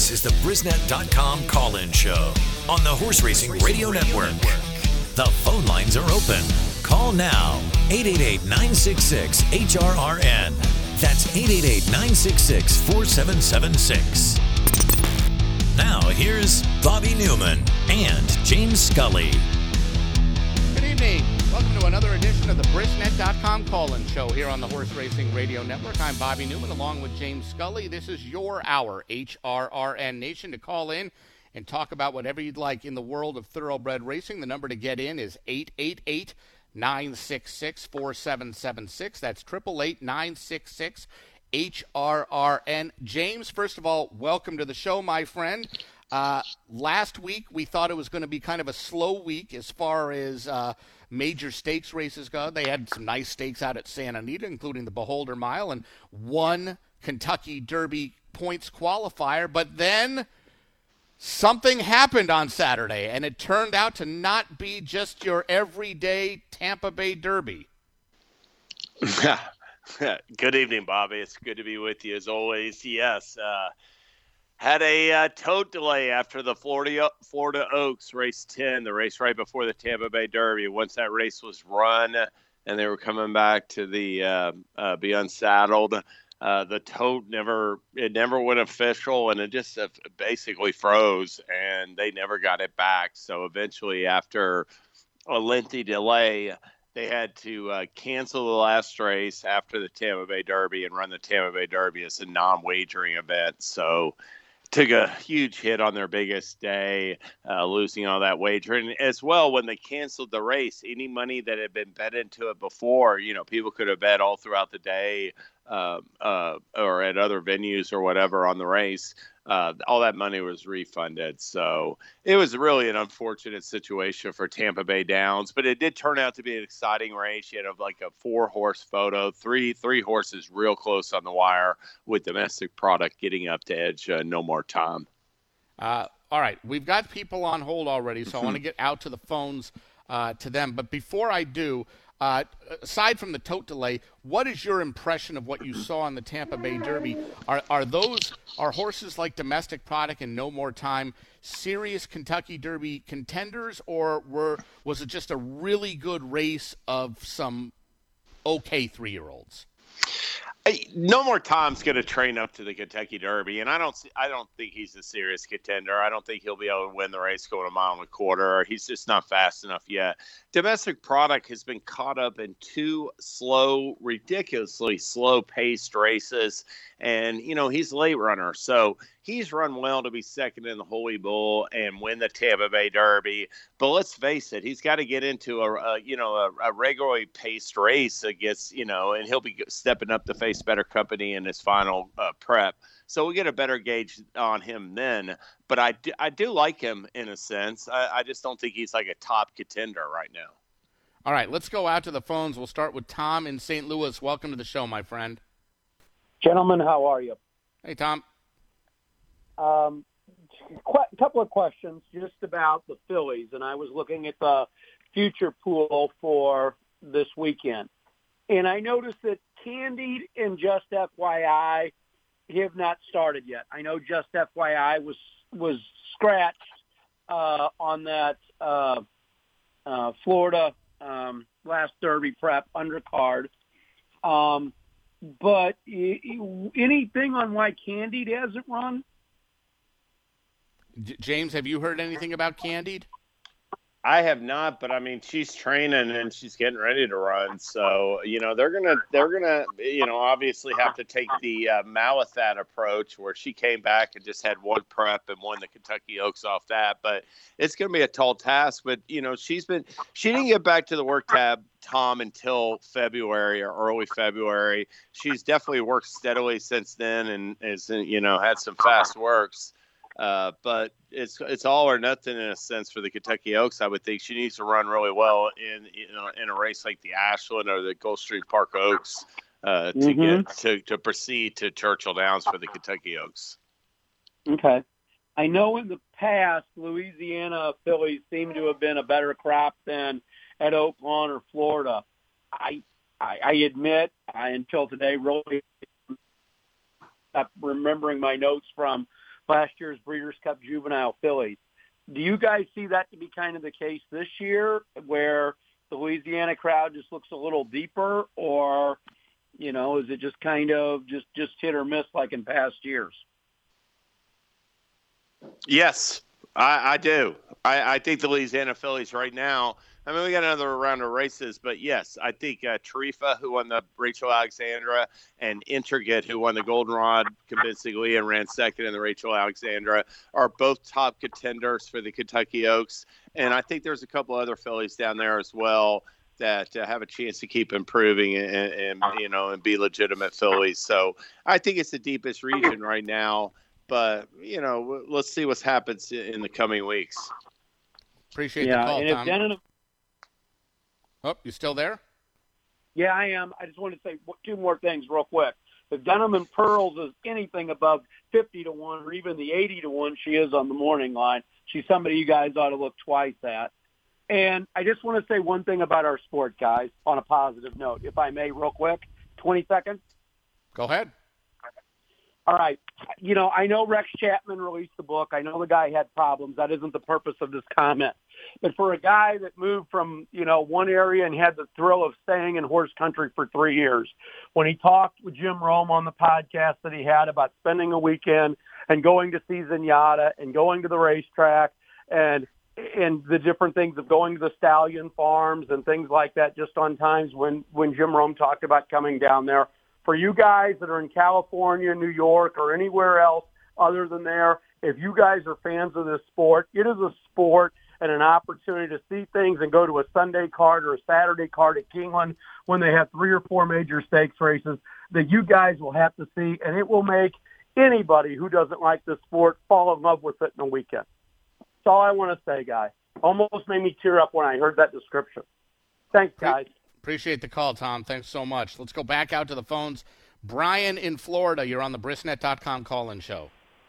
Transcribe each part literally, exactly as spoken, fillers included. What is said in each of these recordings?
This is the Brisnet dot com call-in show on the Horse Racing Radio Network. The phone lines are open. Call now, eight eight eight, nine six six, H R R N. That's eight eight eight, nine six six, four seven seven six. Now, here's Bobby Newman and James Scully. Good evening. Welcome to another edition of the Brisnet dot com call-in show here on the Horse Racing Radio Network. I'm Bobby Newman along with James Scully. This is your hour, H R R N Nation, to call in and talk about whatever you'd like in the world of thoroughbred racing. The number to get in is eight eight eight, nine six six, four seven seven six. That's eight eight eight, nine six six, H R R N. James, first of all, welcome to the show, my friend. Uh, last week, we thought it was going to be kind of a slow week as far as uh, major stakes races go. They had some nice stakes out at Santa Anita, including the Beholder Mile, and one Kentucky Derby points qualifier. But then something happened on Saturday, and it turned out to not be just your everyday Tampa Bay Derby. Good evening, Bobby. It's good to be with you as always. Yes, uh, had a uh, tote delay after the Florida Florida Oaks race ten, the race right before the Tampa Bay Derby. Once that race was run and they were coming back to the uh, uh, be unsaddled, uh, the tote never it never went official, and it just uh, basically froze, and they never got it back. So eventually, after a lengthy delay, they had to uh, cancel the last race after the Tampa Bay Derby and run the Tampa Bay Derby as a non-wagering event. So took a huge hit on their biggest day, uh, losing all that wagering. As well, when they canceled the race, any money that had been bet into it before, you know, people could have bet all throughout the day uh, uh, or at other venues or whatever on the race. Uh, all that money was refunded. So it was really an unfortunate situation for Tampa Bay Downs, but it did turn out to be an exciting race. You had a, like a four horse photo, three, three horses real close on the wire with Domestic Product getting up to edge uh, No More Time. Uh, all right. We've got people on hold already, so I want to get out to the phones uh, to them. But before I do, Uh, aside from the tote delay, what is your impression of what you saw in the Tampa Bay Derby? Are are those are horses like Domestic Product and No More Time serious Kentucky Derby contenders, or were was it just a really good race of some okay three-year-olds? Hey, No More Time's going to train up to the Kentucky Derby, and I don't see, I don't think he's a serious contender. I don't think he'll be able to win the race going a mile and a quarter, or he's just not fast enough yet. Domestic Product has been caught up in two slow, ridiculously slow-paced races, and, you know, he's a late runner, so he's run well to be second in the Holy Bull and win the Tampa Bay Derby. But let's face it, he's got to get into a, a you know a, a regularly paced race against, you know, and he'll be stepping up to face better company in his final uh, prep. So we get a better gauge on him then. But I do, I do like him in a sense. I, I just don't think he's like a top contender right now. All right, let's go out to the phones. We'll start with Tom in Saint Louis. Welcome to the show, my friend. Gentlemen, how are you? Hey, Tom. Um, a couple of questions just about the fillies, and I was looking at the future pool for this weekend, and I noticed that Candied and Just F Y I have not started yet. I know Just F Y I was was scratched uh, on that uh, uh, Florida um, last Derby prep undercard, um, but anything on why Candied hasn't run? J- James, have you heard anything about Candied? I have not, but I mean, she's training and she's getting ready to run. So, you know, they're going to, they're going to, you know, obviously have to take the uh, Malathaat approach where she came back and just had one prep and won the Kentucky Oaks off that. But it's going to be a tall task. But, you know, she's been, she didn't get back to the work tab, Tom, until February or early February. She's definitely worked steadily since then and is, you know, had some fast works. Uh, but it's it's all or nothing in a sense for the Kentucky Oaks. I would think she needs to run really well in you know in a race like the Ashland or the Gulfstream Park Oaks uh, to mm-hmm. get to, to proceed to Churchill Downs for the Kentucky Oaks. Okay, I know in the past Louisiana fillies seem to have been a better crop than at Oaklawn or Florida. I I, I admit I until today really remembering my notes from last year's Breeders' Cup Juvenile fillies. Do you guys see that to be kind of the case this year, where the Louisiana crowd just looks a little deeper, or, you know, is it just kind of just, just hit or miss like in past years? Yes, I, I do. I, I think the Louisiana fillies right now, I mean, we got another round of races, but yes, I think uh, Tarifa, who won the Rachel Alexandra, and Intrigate, who won the Goldenrod convincingly and ran second in the Rachel Alexandra, are both top contenders for the Kentucky Oaks. And I think there's a couple other fillies down there as well that uh, have a chance to keep improving and, and, you know, and be legitimate fillies. So I think it's the deepest region right now, but, you know, let's see what happens in the coming weeks. Appreciate yeah, the call, and if Tom. Denon, Oh, you still there? Yeah, I am. I just want to say two more things real quick. If Denim and Pearls is anything above fifty to one or even the eighty to one she is on the morning line, she's somebody you guys ought to look twice at. And I just want to say one thing about our sport, guys, on a positive note, if I may, real quick, twenty seconds. Go ahead. All right. You know, I know Rex Chapman released the book. I know the guy had problems. That isn't the purpose of this comment. But for a guy that moved from, you know, one area and had the thrill of staying in horse country for three years, when he talked with Jim Rome on the podcast that he had about spending a weekend and going to see Zenyatta and going to the racetrack and and the different things of going to the Stallion Farms and things like that, just on times when, when Jim Rome talked about coming down there. For you guys that are in California, New York, or anywhere else other than there, if you guys are fans of this sport, it is a sport and an opportunity to see things and go to a Sunday card or a Saturday card at Keeneland when they have three or four major stakes races that you guys will have to see, and it will make anybody who doesn't like this sport fall in love with it in a weekend. That's all I want to say, guys. Almost made me tear up when I heard that description. Thanks, guys. Appreciate the call, Tom. Thanks so much. Let's go back out to the phones. Brian in Florida, you're on the Brisnet dot com call-in show.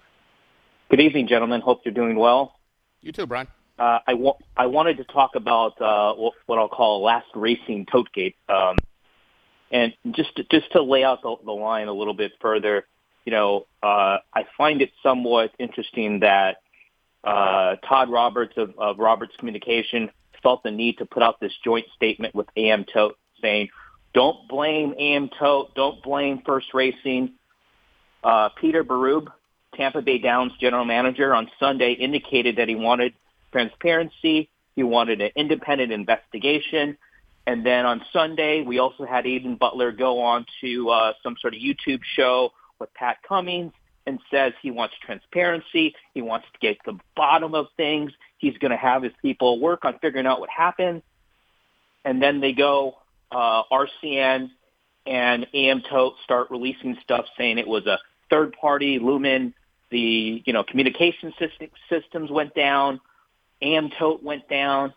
Good evening, gentlemen. Hope you're doing well. You too, Brian. Uh, I, wa- I wanted to talk about uh, what I'll call last racing Totegate. Um, and just to, just to lay out the, the line a little bit further, you know, uh, I find it somewhat interesting that uh, Todd Roberts of, of Roberts Communication felt the need to put out this joint statement with A M Tote saying, don't blame A M Tote, don't blame First Racing. Uh, Peter Berube, Tampa Bay Downs general manager, on Sunday indicated that he wanted transparency, he wanted an independent investigation, and then on Sunday we also had Aidan Butler go on to uh, some sort of YouTube show with Pat Cummings and says he wants transparency, he wants to get to the bottom of things, he's going to have his people work on figuring out what happened. And then they go, uh, R C N and A M Tote start releasing stuff saying it was a third party, Lumen, the, you know, communication system, systems went down, A M Tote went down.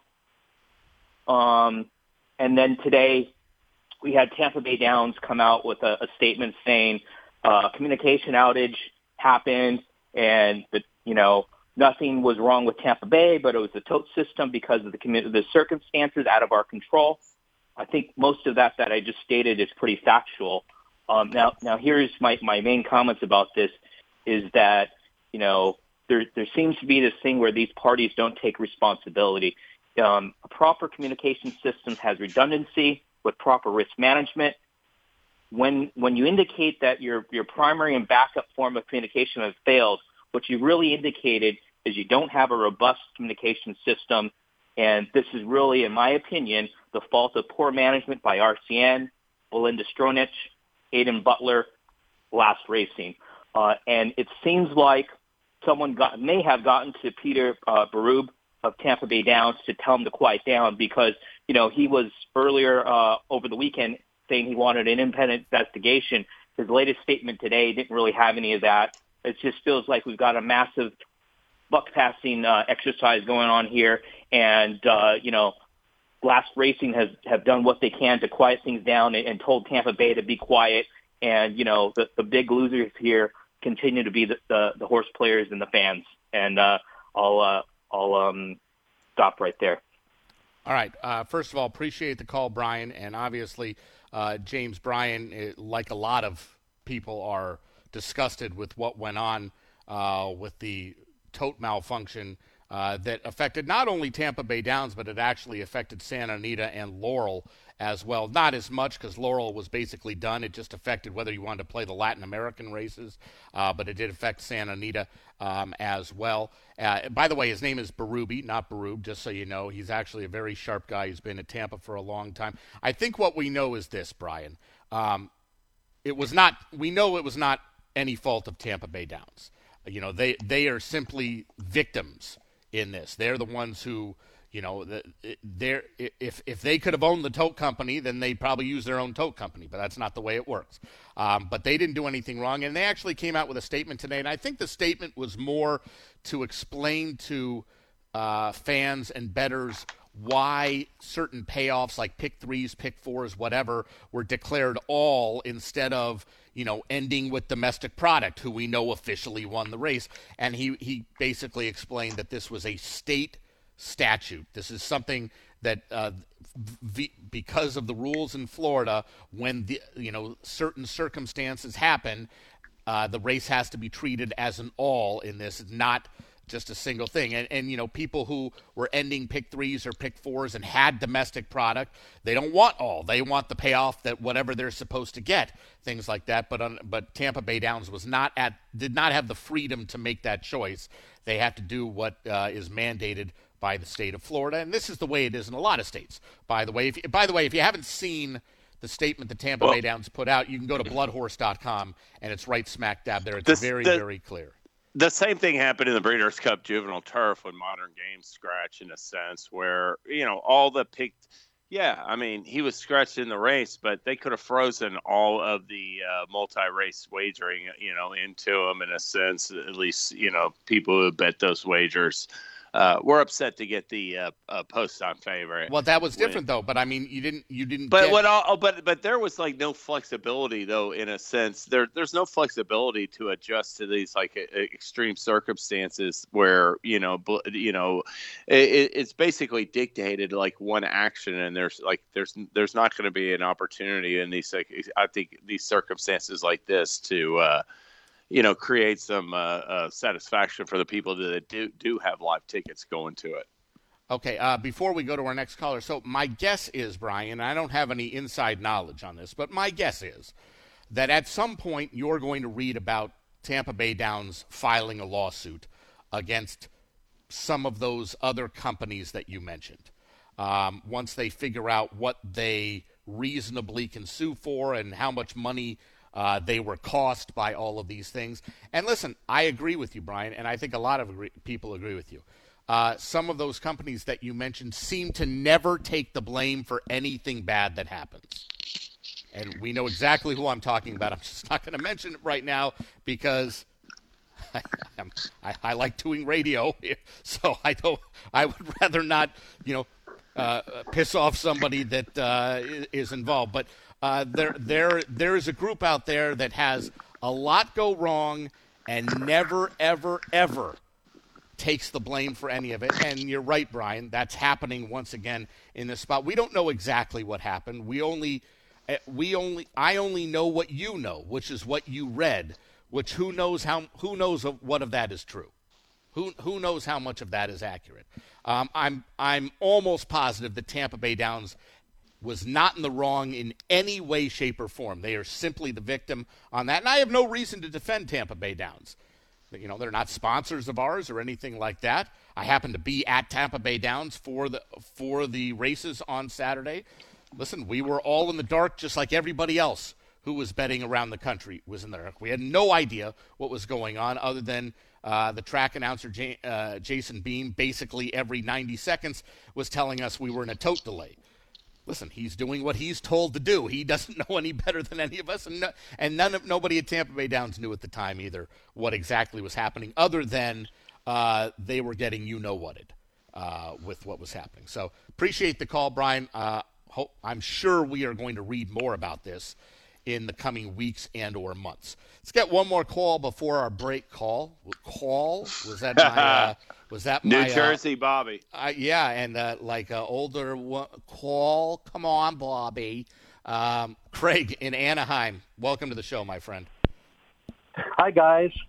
Um, and then today we had Tampa Bay Downs come out with a, a statement saying uh, communication outage happened and, the, you know, nothing was wrong with Tampa Bay, but it was the Tote system because of the, commu- the circumstances out of our control. I think most of that that I just stated is pretty factual. Um, now, now here's my, my main comments about this is that, you know, there, there seems to be this thing where these parties don't take responsibility. Um, a proper communication system has redundancy with proper risk management. When, when you indicate that your, your primary and backup form of communication has failed, what you really indicated is you don't have a robust communication system. And this is really, in my opinion, the fault of poor management by R C N, Belinda Stronach, Aidan Butler, Last Racing. Uh, and it seems like someone got, may have gotten to Peter uh, Berube of Tampa Bay Downs to tell him to quiet down because, you know, he was earlier uh, over the weekend saying he wanted an independent investigation. His latest statement today didn't really have any of that. It just feels like we've got a massive buck-passing uh, exercise going on here. And, uh, you know, Last Racing has have done what they can to quiet things down and, and told Tampa Bay to be quiet. And, you know, the, the big losers here continue to be the, the, the horse players and the fans. And uh, I'll, uh, I'll um, stop right there. All right. Uh, first of all, appreciate the call, Brian. And obviously, uh, James Bryan, it, like a lot of people, are disgusted with what went on uh, with the tote malfunction uh, that affected not only Tampa Bay Downs, but it actually affected Santa Anita and Laurel as well. Not as much because Laurel was basically done. It just affected whether you wanted to play the Latin American races, uh, but it did affect Santa Anita um, as well. Uh, by the way, his name is Berube, not Berube, just so you know. He's actually a very sharp guy. He's been at Tampa for a long time. I think what we know is this, Brian. Um, it was not, we know it was not any fault of Tampa Bay Downs. You know, they, they are simply victims in this. They're the ones who, you know, they're, if if they could have owned the tote company, then they'd probably use their own tote company, but that's not the way it works. Um, but they didn't do anything wrong, and they actually came out with a statement today, and I think the statement was more to explain to uh, fans and bettors why certain payoffs like pick threes, pick fours, whatever, were declared all instead of, you know, ending with Domestic Product, who we know officially won the race. And he, he basically explained that this was a state statute. This is something that uh, v- because of the rules in Florida, when the, you know, certain circumstances happen, uh, the race has to be treated as an all in this, not just a single thing. And, and, you know, people who were ending pick threes or pick fours and had Domestic Product, they don't want all. They want the payoff that whatever they're supposed to get, things like that. But on, but Tampa Bay Downs was not at, did not have the freedom to make that choice. They have to do what uh, is mandated by the state of Florida. And this is the way it is in a lot of states, by the way. If you, by the way, if you haven't seen the statement that Tampa well, Bay Downs put out, you can go to blood horse dot com, and it's right smack dab there. It's this, very, the, very clear. The same thing happened in the Breeders' Cup Juvenile Turf when Modern Games scratched, in a sense, where, you know, all the picked – yeah, I mean, he was scratched in the race, but they could have frozen all of the uh, multi-race wagering, you know, into him, in a sense. At least, you know, people who bet those wagers uh, were upset to get the uh, uh, post-on favorite. Well, that was different, though. But I mean, you didn't, you didn't. But get... what? All, oh, but but there was like no flexibility, though. In a sense, there there's no flexibility to adjust to these like a, a extreme circumstances where you know bl- you know it, it's basically dictated like one action, and there's like there's there's not going to be an opportunity in these like I think these circumstances like this to. Uh, you know, create some uh, uh, satisfaction for the people that do do have live tickets going to it. Okay, uh, before we go to our next caller, so my guess is, Brian, I don't have any inside knowledge on this, but my guess is that at some point you're going to read about Tampa Bay Downs filing a lawsuit against some of those other companies that you mentioned. Um, once they figure out what they reasonably can sue for and how much money Uh, they were cost by all of these things. And listen, I agree with you, Brian, and I think a lot of agree- people agree with you. Uh, some of those companies that you mentioned seem to never take the blame for anything bad that happens. And we know exactly who I'm talking about. I'm just not going to mention it right now because I, I, I like doing radio, so I don't. I would rather not, you know, uh, piss off somebody that uh, is involved. But Uh, there, there, there is a group out there that has a lot go wrong and never, ever, ever takes the blame for any of it. And you're right, Brian. That's happening once again in this spot. We don't know exactly what happened. We only, we only, I only know what you know, which is what you read. Which who knows how? Who knows of what of that is true? Who who knows how much of that is accurate? Um, I'm I'm almost positive that Tampa Bay Downs was not in the wrong in any way, shape, or form. They are simply the victim on that. And I have no reason to defend Tampa Bay Downs. You know, they're not sponsors of ours or anything like that. I happen to be at Tampa Bay Downs for the for the races on Saturday. Listen, we were all in the dark just like everybody else who was betting around the country was in the dark. We had no idea what was going on other than uh, the track announcer, J- uh, Jason Beam, basically every ninety seconds was telling us we were in a tote delay. Listen, he's doing what he's told to do. He doesn't know any better than any of us, and no, and none of nobody at Tampa Bay Downs knew at the time either what exactly was happening, other than uh, they were getting you know whated uh, with what was happening. So appreciate the call, Brian. Uh, hope, I'm sure we are going to read more about this in the coming weeks and or months. Let's get one more call before our break. Call call was that my uh, was that New my, Jersey uh, Bobby? Uh, yeah, and uh, like uh, older one, call. Come on, Bobby. Um, Craig in Anaheim. Welcome to the show, my friend. Hi guys.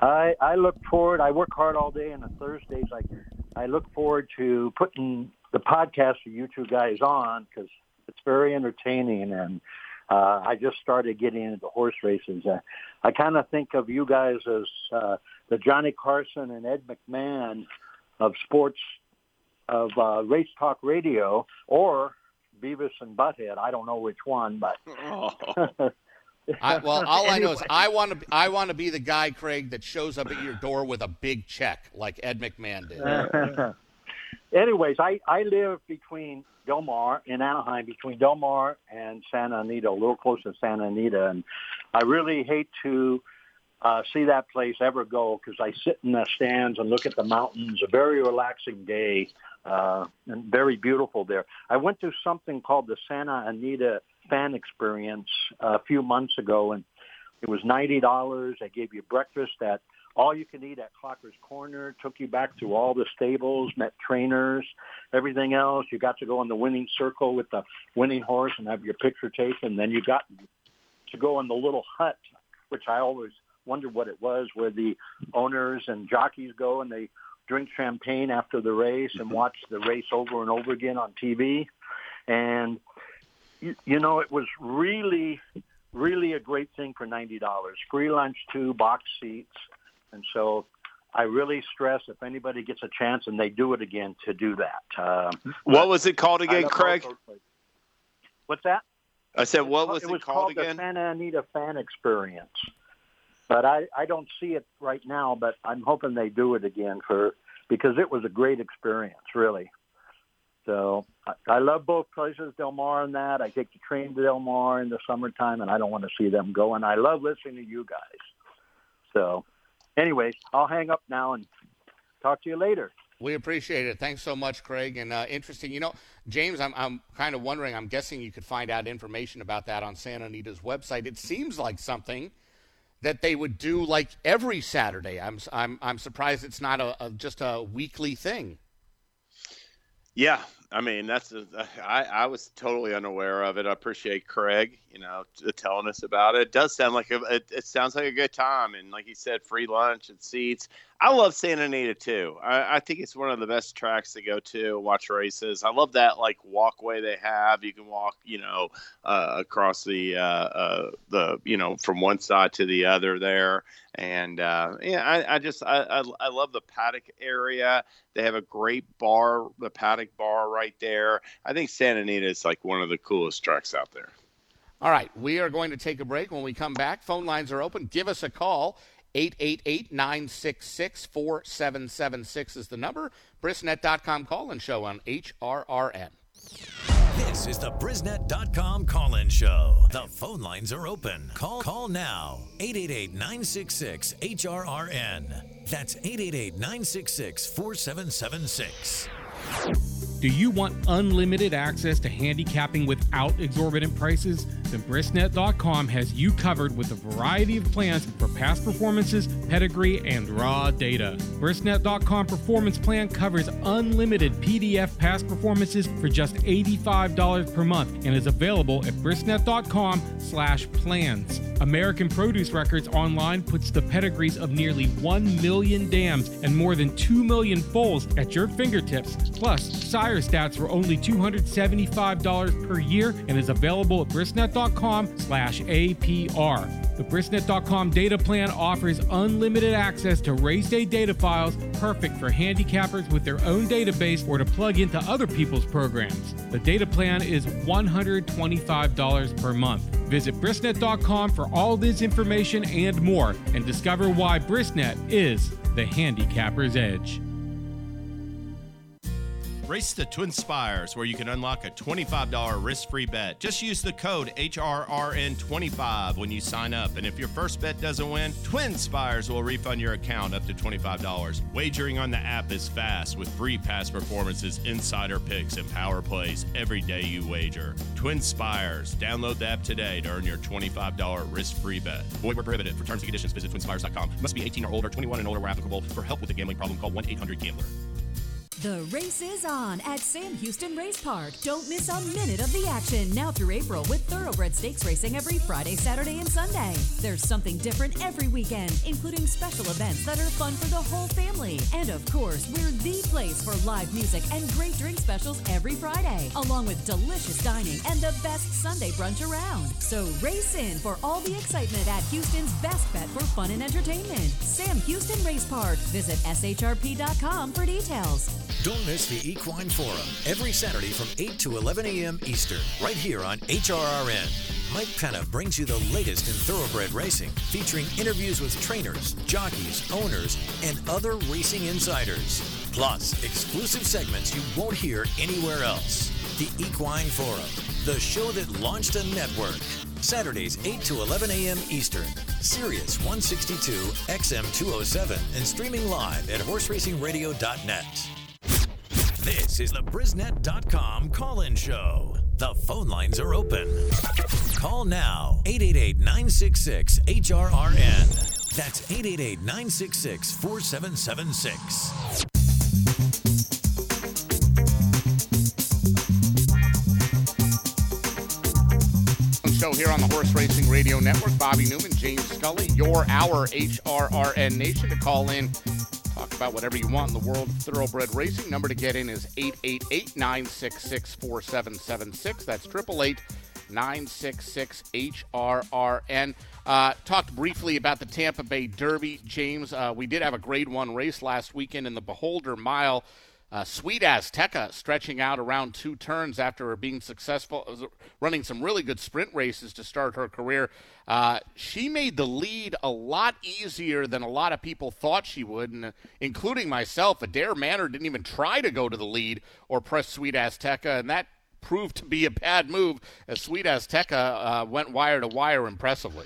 I, I look forward. I work hard all day, and on Thursdays, I, I look forward to putting the podcast for you two guys on because it's very entertaining, and uh, I just started getting into horse races. Uh, I kind of think of you guys as uh, the Johnny Carson and Ed McMahon of sports, of uh, race talk radio, or Beavis and Butthead. I don't know which one, but... Oh. I, well, all I know is I want to. I want to be the guy, Craig, that shows up at your door with a big check, like Ed McMahon did. Anyways, I, I live between Del Mar in Anaheim, between Del Mar and Santa Anita, a little close to Santa Anita, and I really hate to uh, see that place ever go because I sit in the stands and look at the mountains. A very relaxing day uh, and very beautiful there. I went to something called the Santa Anita Fan Experience a few months ago, and it was ninety dollars. They gave you breakfast at all you can eat at Clocker's Corner, took you back to all the stables, met trainers, everything else. You got to go in the winning circle with the winning horse and have your picture taken. Then you got to go in the little hut, which I always wondered what it was, where the owners and jockeys go and they drink champagne after the race and watch the race over and over again on T V. And You, you know, it was really, really a great thing for ninety dollars. Free lunch, too, box seats. And so I really stress if anybody gets a chance and they do it again to do that. Uh, what was it called again, Craig? What's that? I said, what was it, it, was called, called again? The Santa Anita Fan Experience. But I, I don't see it right now, but I'm hoping they do it again for because it was a great experience, really. So I, I love both places, Del Mar and that. I take the train to Del Mar in the summertime, and I don't want to see them go. And I love listening to you guys. So anyways, I'll hang up now and talk to you later. We appreciate it. Thanks so much, Craig. And uh, interesting. You know, James, I'm, I'm kind of wondering, I'm guessing you could find out information about that on Santa Anita's website. It seems like something that they would do like every Saturday. I'm, I'm, I'm surprised it's not a, a just a weekly thing. Yeah, I mean, that's a, I, I was totally unaware of it. I appreciate Craig, you know, telling us about it. It does sound like a, it, it sounds like a good time. And like you said, free lunch and seats. I love Santa Anita, too. I, I think it's one of the best tracks to go to, watch races. I love that, like, walkway they have. You can walk, you know, uh, across the, uh, uh, the, you know, from one side to the other there. And, uh, yeah, I, I just, I, I, I love the paddock area. They have a great bar, the paddock bar right there. I think Santa Anita is, like, one of the coolest tracks out there. All right, we are going to take a break. When we come back, phone lines are open. Give us a call. eight eight eight, nine six six, four seven seven six is the number. Brisnet dot com call-in show on H R R N. This is the Brisnet dot com call-in show. The phone lines are open. Call call now. eight eight eight, nine six six, H R R N. That's eight eight eight, nine six six, four seven seven six. Do you want unlimited access to handicapping without exorbitant prices? Then Brisnet dot com has you covered with a variety of plans for past performances, pedigree, and raw data. Brisnet dot com Performance Plan covers unlimited P D F past performances for just eighty-five dollars per month and is available at Brisnet dot com slash plans. American Produce Records Online puts the pedigrees of nearly one million dams and more than two million foals at your fingertips, plus sire stats for only two hundred seventy-five dollars per year and is available at Brisnet dot com slash A P R. The Brisnet dot com data plan offers unlimited access to race day data files, perfect for handicappers with their own database or to plug into other people's programs. The data plan is one hundred twenty-five dollars per month. Visit Brisnet dot com for all this information and more, and discover why Brisnet is the handicapper's edge. Race the Twin Spires, where you can unlock a twenty-five dollars risk-free bet. Just use the code H R R N twenty-five when you sign up, and if your first bet doesn't win, Twin Spires will refund your account up to twenty-five dollars. Wagering on the app is fast with free past performances, insider picks, and power plays every day you wager. Twin Spires. Download the app today to earn your twenty-five dollars risk-free bet. Void where prohibited. For terms and conditions, visit twin spires dot com. Must be eighteen or older, twenty-one and older where applicable. For help with a gambling problem, call one eight hundred gambler. The race is on at Sam Houston Race Park. Don't miss a minute of the action now through April with Thoroughbred Stakes racing every Friday, Saturday, and Sunday. There's something different every weekend, including special events that are fun for the whole family. And of course, we're the place for live music and great drink specials every Friday, along with delicious dining and the best Sunday brunch around. So race in for all the excitement at Houston's best bet for fun and entertainment. Sam Houston Race Park. Visit S H R P dot com for details. Don't miss the Equine Forum every Saturday from eight to eleven a.m. Eastern, right here on H R R N. Mike Penna brings you the latest in thoroughbred racing, featuring interviews with trainers, jockeys, owners, and other racing insiders. Plus, exclusive segments you won't hear anywhere else. The Equine Forum, the show that launched a network. Saturdays, eight to eleven a.m. Eastern. Sirius one sixty-two, X M two oh seven, and streaming live at horse racing radio dot net. This is the Brisnet dot com call-in show. The phone lines are open. Call now, eight eight eight, nine six six, H R R N. That's eight eight eight, nine six six, four seven seven six. Show here on the Horse Racing Radio Network. Bobby Newman, James Scully, your our H R R N Nation to call in. Talk about whatever you want in the world of thoroughbred racing. Number to get in is eight eight eight, nine six six, four seven seven six. That's eight eight eight, nine six six, H R R N. Uh, talked briefly about the Tampa Bay Derby, James. Uh, we did have a grade one race last weekend in the Beholder Mile. Uh, Sweet Azteca stretching out around two turns after being successful, running some really good sprint races to start her career. Uh, she made the lead a lot easier than a lot of people thought she would, and, uh, including myself. Adair Manor didn't even try to go to the lead or press Sweet Azteca, and that proved to be a bad move as Sweet Azteca uh, went wire to wire impressively.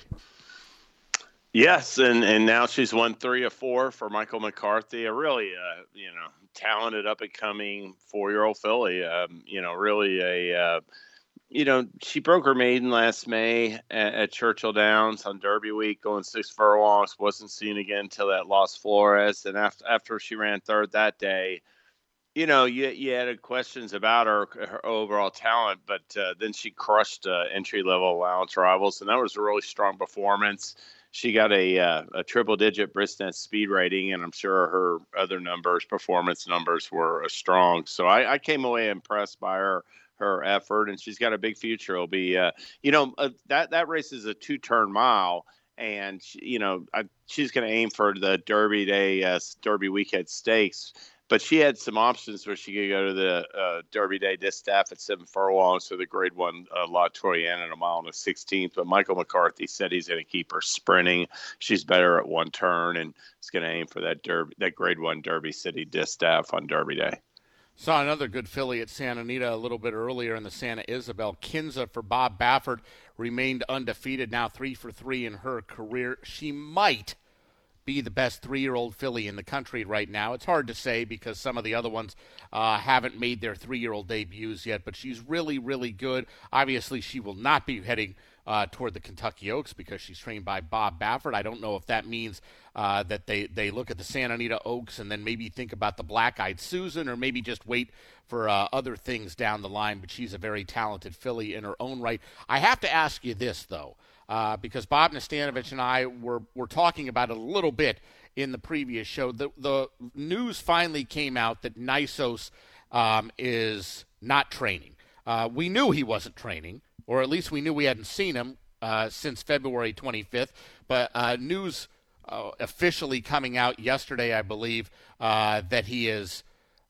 Yes, and, and now she's won three or four for Michael McCarthy, a really, uh, you know, talented up-and-coming four-year-old filly. Um, you know, really a, uh, you know, she broke her maiden last May at, at Churchill Downs on Derby Week, going six furlongs, wasn't seen again until that Los Flores. And after, after she ran third that day, you know, you, you had questions about her, her overall talent, but uh, then she crushed uh, entry-level allowance rivals, and that was a really strong performance. She got a uh, a triple-digit Brisnet speed rating, and I'm sure her other numbers, performance numbers, were uh, strong. So I, I came away impressed by her her effort, and she's got a big future. It'll be, uh, you know, uh, that that race is a two-turn mile, and she, you know, I, she's going to aim for the Derby Day, uh, Derby Weekend Stakes. But she had some options where she could go to the uh, Derby Day Distaff at seven furlongs, so the Grade One uh, La Troyenne at a mile and a sixteenth. But Michael McCarthy said he's going to keep her sprinting. She's better at one turn, and is going to aim for that Derby, that Grade One Derby City Distaff on Derby Day. Saw another good filly at Santa Anita a little bit earlier in the Santa Isabel. Kinza for Bob Baffert remained undefeated, now three for three in her career. She might be the best three-year-old filly in the country right now. It's hard to say because some of the other ones uh, haven't made their three-year-old debuts yet, but she's really, really good. Obviously, she will not be heading uh, toward the Kentucky Oaks because she's trained by Bob Baffert. I don't know if that means uh, that they, they look at the Santa Anita Oaks and then maybe think about the Black-Eyed Susan, or maybe just wait for uh, other things down the line, but she's a very talented filly in her own right. I have to ask you this, though. Uh, because Bob Nastanovich and I were, were talking about it a little bit in the previous show. The, the news finally came out that Nysos um, is not training. Uh, we knew he wasn't training, or at least we knew we hadn't seen him uh, since February twenty-fifth. But uh, news uh, officially coming out yesterday, I believe, uh, that he is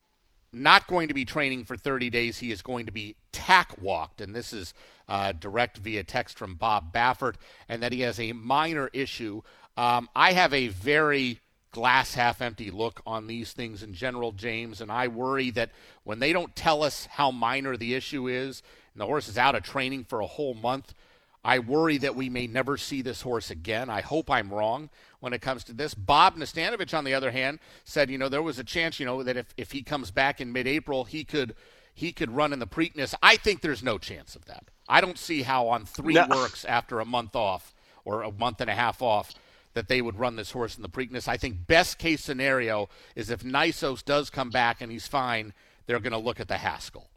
not going to be training for thirty days. He is going to be tack walked, and this is uh, direct via text from Bob Baffert, and that he has a minor issue. Um, I have a very glass half empty look on these things in general, James, and I worry that when they don't tell us how minor the issue is, and the horse is out of training for a whole month, I worry that we may never see this horse again. I hope I'm wrong when it comes to this. Bob Nastanovich, on the other hand, said, you know, there was a chance, you know, that if, if he comes back in mid-April, he could he could run in the Preakness. I think there's no chance of that. I don't see how on three no. works after a month off or a month and a half off that they would run this horse in the Preakness. I think best case scenario is if Nysos does come back and he's fine, they're going to look at the Haskell.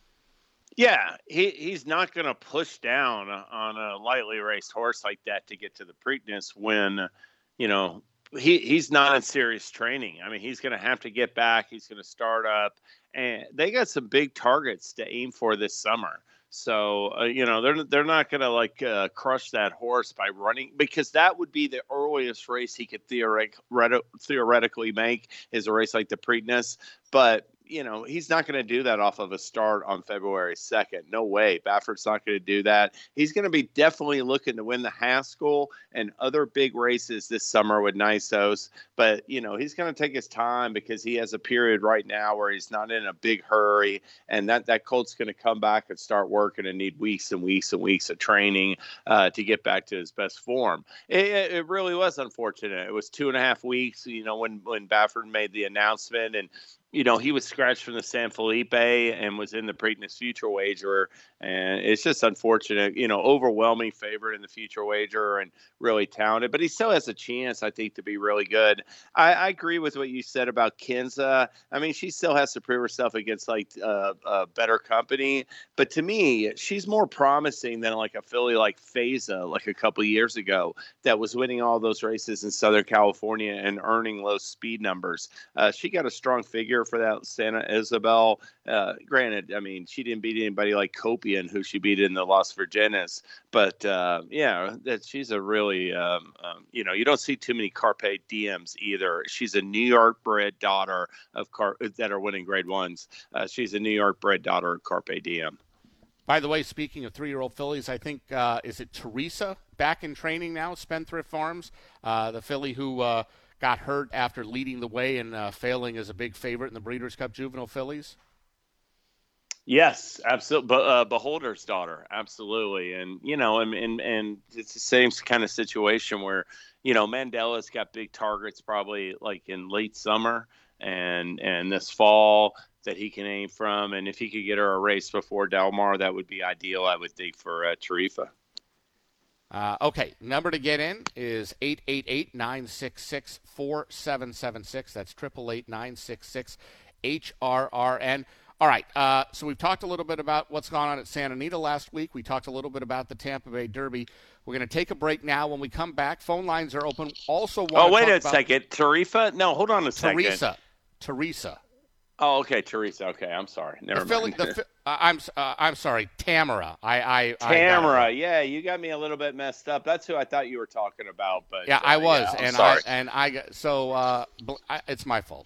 Yeah, he, he's not going to push down on a lightly raced horse like that to get to the Preakness when, you know, he, he's not in serious training. I mean, he's going to have to get back. He's going to start up. And they got some big targets to aim for this summer. So, uh, you know, they're they're not going to, like, uh, crush that horse by running, because that would be the earliest race he could theoretic, theoretically make, is a race like the Preakness. But, you know, he's not going to do that off of a start on February second. No way. Baffert's not going to do that. He's going to be definitely looking to win the Haskell and other big races this summer with Nysos. But, you know, he's going to take his time because he has a period right now where he's not in a big hurry. And that, that colt's going to come back and start working and need weeks and weeks and weeks of training uh, to get back to his best form. It, it really was unfortunate. It was two and a half weeks, you know, when, when Baffert made the announcement, and you know, he was scratched from the San Felipe and was in the Preakness Future Wager. And it's just unfortunate, you know, overwhelming favorite in the Future Wager and really talented. But he still has a chance, I think, to be really good. I, I agree with what you said about Kinza. I mean, she still has to prove herself against, like, uh, uh, better company. But to me, she's more promising than, like, a filly like Feza, like a couple years ago, that was winning all those races in Southern California and earning low speed numbers. Uh, she got a strong figure for that Santa Isabel. Uh, granted, I mean, she didn't beat anybody like Copian, who she beat in the Las Virgenes. But, uh, yeah, that she's a really, um, um, you know, you don't see too many Carpe Diems either. She's a New York-bred daughter of Car- that are winning grade ones. Uh, she's a New York-bred daughter of Carpe Diem. By the way, speaking of three-year-old fillies, I think, uh, is it Teresa back in training now, Spendthrift Farms, uh, the filly who uh, – got hurt after leading the way and uh, failing as a big favorite in the Breeders' Cup Juvenile Fillies? Yes, absolutely. Uh, Beholder's daughter, absolutely. And, you know, and, and, and it's the same kind of situation where, you know, Mandela's got big targets probably like in late summer and, and this fall that he can aim from. And if he could get her a race before Del Mar, that would be ideal, I would think, for uh, Tarifa. Uh, okay, number to get in is eight eight eight, nine six six, four seven seven six. That's eight eight eight, nine six six, H R R N. All right, uh, so we've talked a little bit about what's gone on at Santa Anita last week. We talked a little bit about the Tampa Bay Derby. We're going to take a break now. When we come back, phone lines are open. Also, want oh, wait to a second. Tarifa? No, hold on a second. Teresa. Teresa. Oh, okay, Teresa. Okay, I'm sorry. Never the mind. Philly, the, uh, I'm uh, I'm sorry, Tamara. I, I Tamara. I yeah, you got me a little bit messed up. That's who I thought you were talking about. But yeah, uh, I was, yeah, and sorry. I and I so uh, I, it's my fault.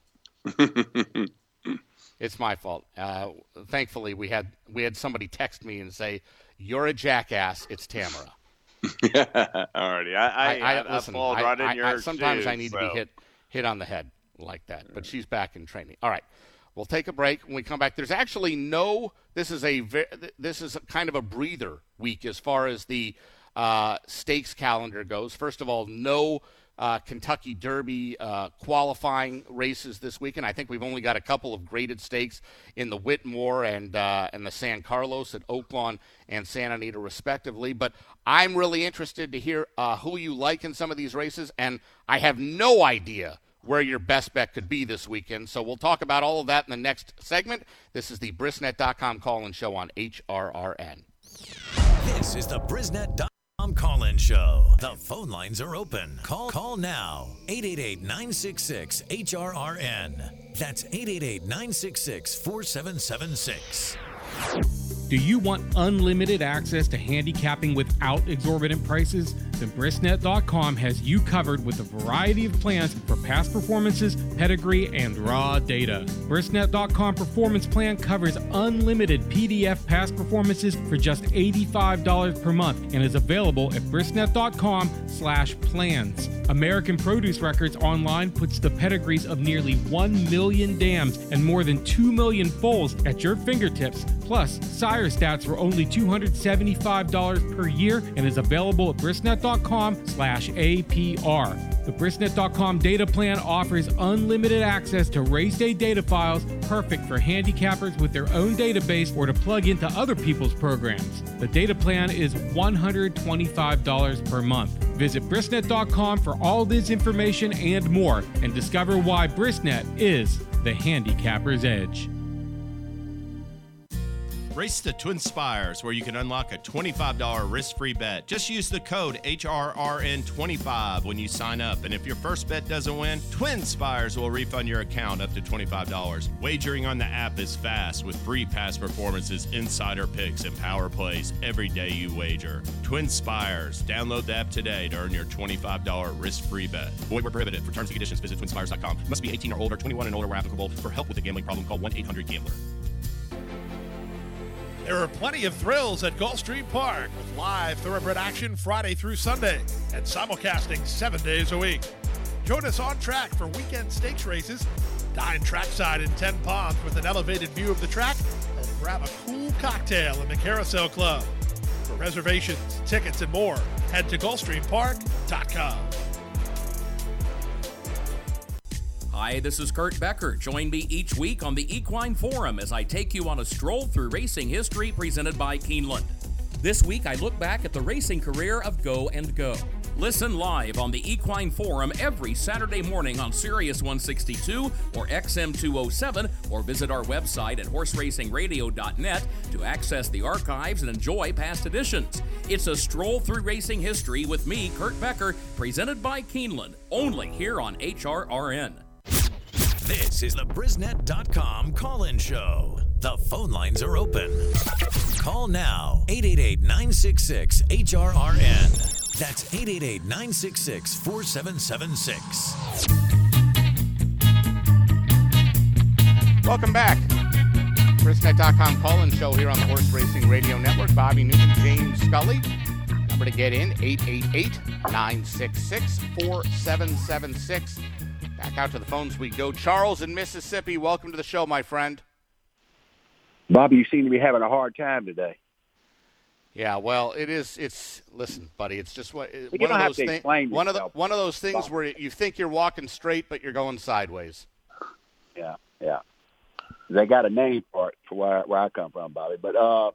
It's my fault. Uh, thankfully, we had we had somebody text me and say, "You're a jackass." It's Tamara. Alrighty, I I, I, I, listen, I fall right I, in your I, sometimes shoes, I need so. to be hit hit on the head like that, but she's back in training. All right, we'll take a break. When we come back, there's actually no. This is a this is a kind of a breather week as far as the uh, stakes calendar goes. First of all, no uh, Kentucky Derby uh, qualifying races this weekend. I think we've only got a couple of graded stakes in the Whitmore and uh, and the San Carlos at Oaklawn and Santa Anita, respectively. But I'm really interested to hear uh, who you like in some of these races, and I have no idea where your best bet could be this weekend. So we'll talk about all of that in the next segment. This is the Brisnet dot com call-in show on H R R N. This is the Brisnet dot com call-in show. The phone lines are open. Call call now. eight eight eight, nine six six, H R R N. That's eight eight eight, nine six six, four seven seven six. Do you want unlimited access to handicapping without exorbitant prices? Then Brisnet dot com has you covered with a variety of plans for past performances, pedigree, and raw data. Brisnet dot com Performance Plan covers unlimited P D F past performances for just eighty-five dollars per month and is available at Brisnet dot com slash plans. American Produce Records Online puts the pedigrees of nearly one million dams and more than two million foals at your fingertips, plus Sire Stats for only two hundred seventy-five dollars per year and is available at Brisnet dot com slash A P R. The Brisnet dot com data plan offers unlimited access to race day data files, perfect for handicappers with their own database or to plug into other people's programs. The data plan is one hundred twenty-five dollars per month. Visit Brisnet dot com for all this information and more, and discover why Brisnet is the handicapper's edge. Race the Twin Spires, where you can unlock a twenty-five dollars risk-free bet. Just use the code H R R N twenty-five when you sign up. And if your first bet doesn't win, Twin Spires will refund your account up to twenty-five dollars. Wagering on the app is fast with free past performances, insider picks, and power plays every day you wager. Twin Spires. Download the app today to earn your twenty-five dollars risk-free bet. Void where prohibited. For terms and conditions, visit twin spires dot com. Must be eighteen or older, twenty-one and older where applicable. For help with a gambling problem, call one eight hundred gambler. There are plenty of thrills at Gulfstream Park with live thoroughbred action Friday through Sunday and simulcasting seven days a week. Join us on track for weekend stakes races, dine trackside in ten Ponds with an elevated view of the track, and grab a cool cocktail in the Carousel Club. For reservations, tickets, and more, head to gulfstream park dot com. Hi, this is Kurt Becker. Join me each week on the Equine Forum as I take you on a stroll through racing history presented by Keeneland. This week, I look back at the racing career of Go and Go. Listen live on the Equine Forum every Saturday morning on Sirius one sixty-two or X M two oh seven, or visit our website at horse racing radio dot net to access the archives and enjoy past editions. It's a stroll through racing history with me, Kurt Becker, presented by Keeneland, only here on H R R N. This is the Brisnet dot com call-in show. The phone lines are open. Call now, eight eight eight, nine six six, H R R N. That's eight eight eight, nine six six, four seven seven six. Welcome back. Brisnet dot com call-in show here on the Horse Racing Radio Network. Bobby Newman, James Scully. Number to get in, eight eight eight, nine six six, four seven seven six. Back out to the phones we go. Charles in Mississippi, welcome to the show, my friend. Bobby, you seem to be having a hard time today. Yeah, well, it is. It's listen, buddy. It's just what you one don't of have those to things. explain One of the, yourself, one of those things Bob. where you think you're walking straight, but you're going sideways. Yeah, yeah. They got a name for it for where, where I come from, Bobby. But uh,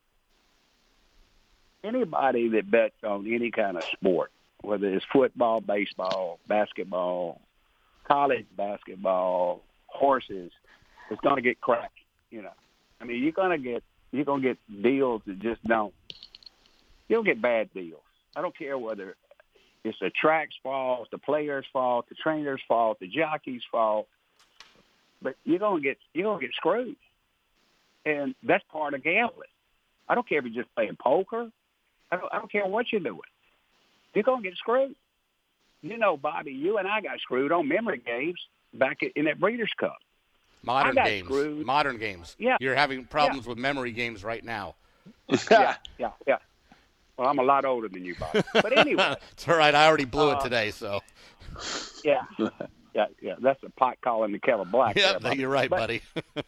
anybody that bets on any kind of sport, whether it's football, baseball, basketball, college basketball, horses, it's going to get cracked. You know, I mean, you're going to get you're going to get deals that just don't. You'll get bad deals. I don't care whether it's the track's fault, the player's fault, the trainer's fault, the jockey's fault, but you're going to get you're going to get screwed, and that's part of gambling. I don't care if you're just playing poker. I don't, I don't care what you're doing. You're going to get screwed. You know, Bobby, you and I got screwed on memory games back in that Breeders' Cup. Modern I got games. screwed. Modern games. Yeah. You're having problems Yeah. with memory games right now. yeah, yeah, yeah. Well, I'm a lot older than you, Bobby. But anyway. It's all right. I already blew uh, it today, so. Yeah. Yeah, yeah. That's the pot calling the kettle black. Yeah, there, Bobby. you're right, but, buddy.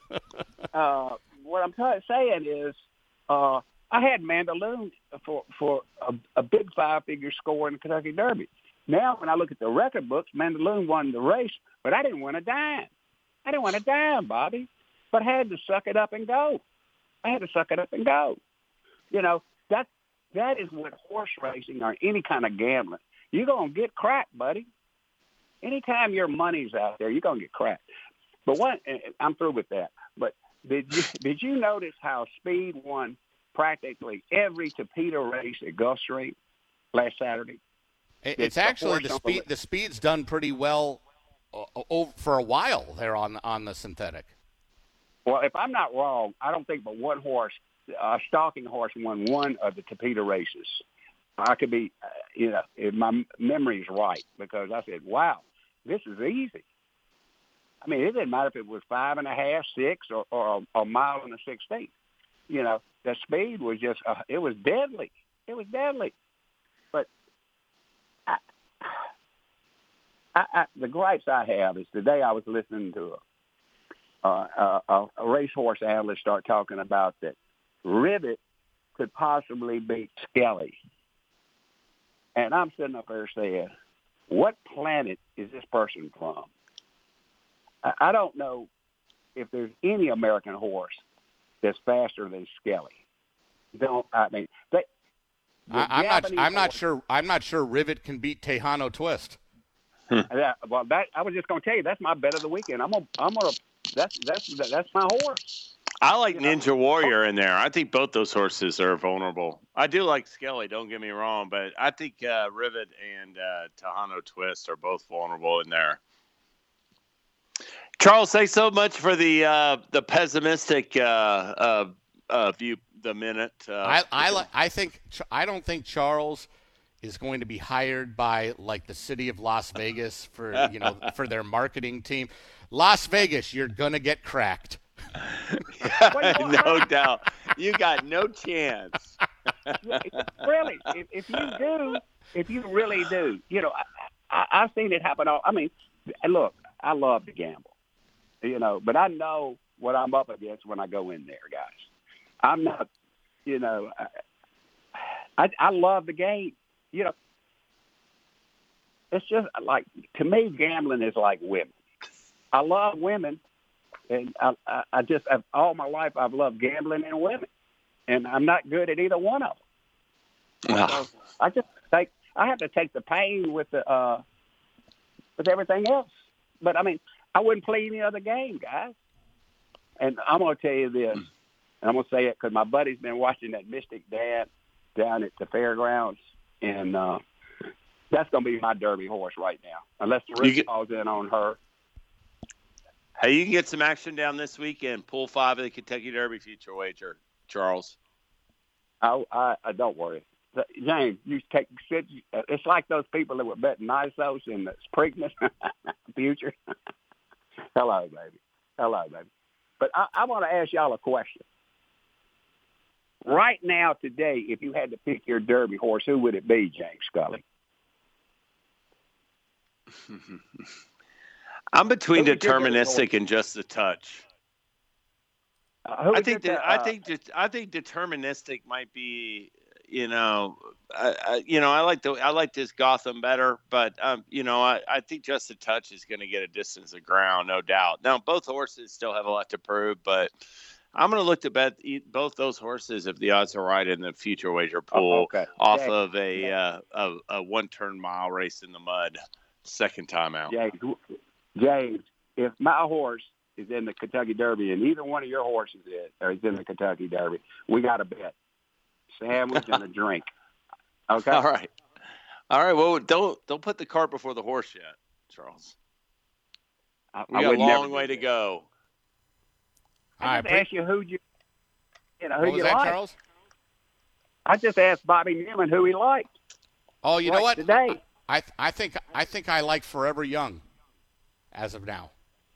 uh, what I'm t- saying is uh, I had Mandaloon for, for a, a big five-figure score in the Kentucky Derby. Now, when I look at the record books, Mandaloon won the race, but I didn't win a dime. I didn't win a dime, Bobby, but I had to suck it up and go. I had to suck it up and go. You know, that that is what horse racing or any kind of gambling, you're going to get cracked, buddy. Anytime your money's out there, you're going to get cracked. But what, I'm through with that. But did you, did you notice how Speed won practically every Tapeta race at Gulfstream last Saturday? It- It's actually the speed. The speed's done pretty well uh, over for a while there on on the synthetic. Well, if I'm not wrong, I don't think but one horse, a stalking horse, won one of the Tapeta races. I could be, uh, you know, if my memory is right, because I said, wow, this is easy. I mean, it didn't matter if it was five and a half, six, or, or a, a mile and a sixteenth. You know, the speed was just, uh, it was deadly. It was deadly. But I, I, I, the gripes I have is today I was listening to a, uh, a, a racehorse analyst start talking about that Rivet could possibly beat Skelly. And I'm sitting up there saying, what planet is this person from? I, I don't know if there's any American horse that's faster than Skelly. Don't I mean they I, I'm not. I'm not sure. I'm not sure Rivet can beat Tejano Twist. Yeah, well, that I was just going to tell you that's my bet of the weekend. I'm gonna, I'm gonna. That's that's that's my horse. I like Ninja Warrior in there. I think both those horses are vulnerable. I do like Skelly. Don't get me wrong, but I think uh, Rivet and uh, Tejano Twist are both vulnerable in there. Charles, thanks so much for the uh, the pessimistic uh, uh, uh, view. The minute uh, I I, li- I think I don't think Charles is going to be hired by like the city of Las Vegas for you know for their marketing team. Las Vegas, you're gonna get cracked. No doubt, you got no chance. Really, if, if you do, if you really do, you know, I, I, I've seen it happen. All, I mean, look, I love to gamble, you know, but I know what I'm up against when I go in there, guys. I'm not, you know, I, I I love the game. You know, it's just like, to me, gambling is like women. I love women, and I, I, I just, I've, all my life I've loved gambling and women, and I'm not good at either one of them. Wow. So I just take, I have to take the pain with the, uh, with everything else. But, I mean, I wouldn't play any other game, guys. And I'm going to tell you this. And I'm going to say it because my buddy's been watching that Mystic Dad down at the fairgrounds, and uh, that's going to be my Derby horse right now, unless the race falls in on her. Hey, you can get some action down this weekend. Pool five of the Kentucky Derby future wager, Charles. I, I, I don't worry. James, you take it's like those people that were betting Isos in the Preakness future. Hello, baby. Hello, baby. But I, I want to ask y'all a question. Right now, today, if you had to pick your Derby horse, who would it be, James Scully? I'm between deterministic and just a touch. Uh, I think that, uh, I think that, I think deterministic might be, you know, I, I, you know, I like the I like this Gotham better, but um, you know, I, I think just a touch is going to get a distance of ground, no doubt. Now, both horses still have a lot to prove, but I'm going to look to bet both those horses if the odds are right in the future wager pool oh, okay. off James, of a, uh, a a one turn mile race in the mud, second time out. James, James, if my horse is in the Kentucky Derby and either one of your horses is, or is in the Kentucky Derby, we got to bet. Sandwich and a drink. Okay. All right. All right. Well, don't don't put the cart before the horse yet, Charles. I, we I got a long never way to go. I just asked you who you, you know, who what was you that, like. Charles? I just asked Bobby Newman who he liked. Oh, you like know what? Today, I I think I think I like Forever Young, as of now.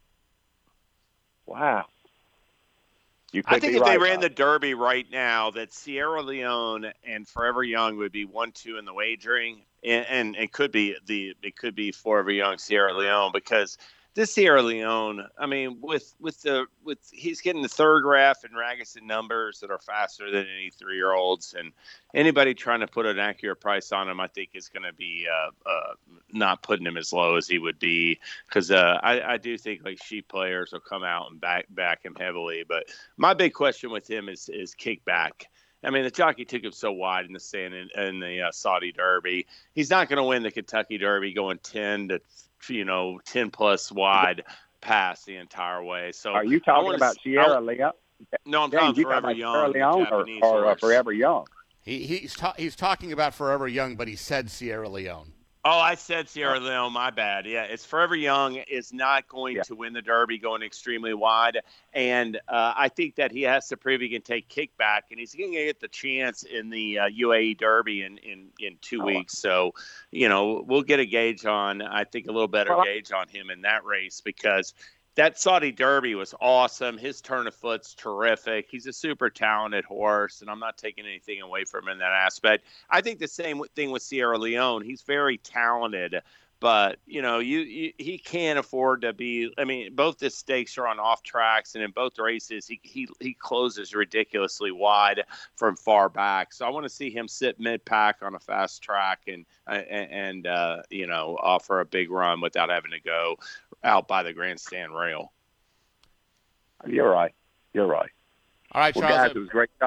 Wow. You I think if right, they ran Bob. the Derby right now, that Sierra Leone and Forever Young would be one two in the wagering, and, and it could be the it could be Forever Young Sierra Leone, because this Sierra Leone, I mean, with with the with he's getting the third graph and Ragusan numbers that are faster than any three year olds, and anybody trying to put an accurate price on him, I think is going to be uh, uh, not putting him as low as he would be, because uh, I, I do think like sheep players will come out and back back him heavily. But my big question with him is is kickback. I mean, the jockey took him so wide in the stand in, in the uh, Saudi Derby. He's not going to win the Kentucky Derby going ten to, you know, ten plus wide past the entire way. So are you talking about Sierra Leone? No, I'm James, talking you Forever about Young, Sierra Leone the Japanese or, or uh, horse. Forever Young. He he's ta- he's talking about Forever Young, but he said Sierra Leone. Oh, I said Sierra Leone. My bad. Yeah, it's Forever Young is not going Yeah. to win the Derby going extremely wide, and uh, I think that he has to prove he can take kickback, and he's going to get the chance in the uh, U A E Derby in in, in two Oh. weeks. So, you know, we'll get a gauge on. I think a little better Well, I- gauge on him in that race, because that Saudi Derby was awesome. His turn of foot's terrific. He's a super talented horse, and I'm not taking anything away from him in that aspect. I think the same thing with Sierra Leone. He's very talented, but you know, you, you he can't afford to be. I mean, both the stakes are on off tracks, and in both races, he he he closes ridiculously wide from far back. So I want to see him sit mid pack on a fast track and and, and uh, you know, offer a big run without having to go out by the grandstand rail. You're right. You're right. All right, Well, Charles. guys, it was great talk.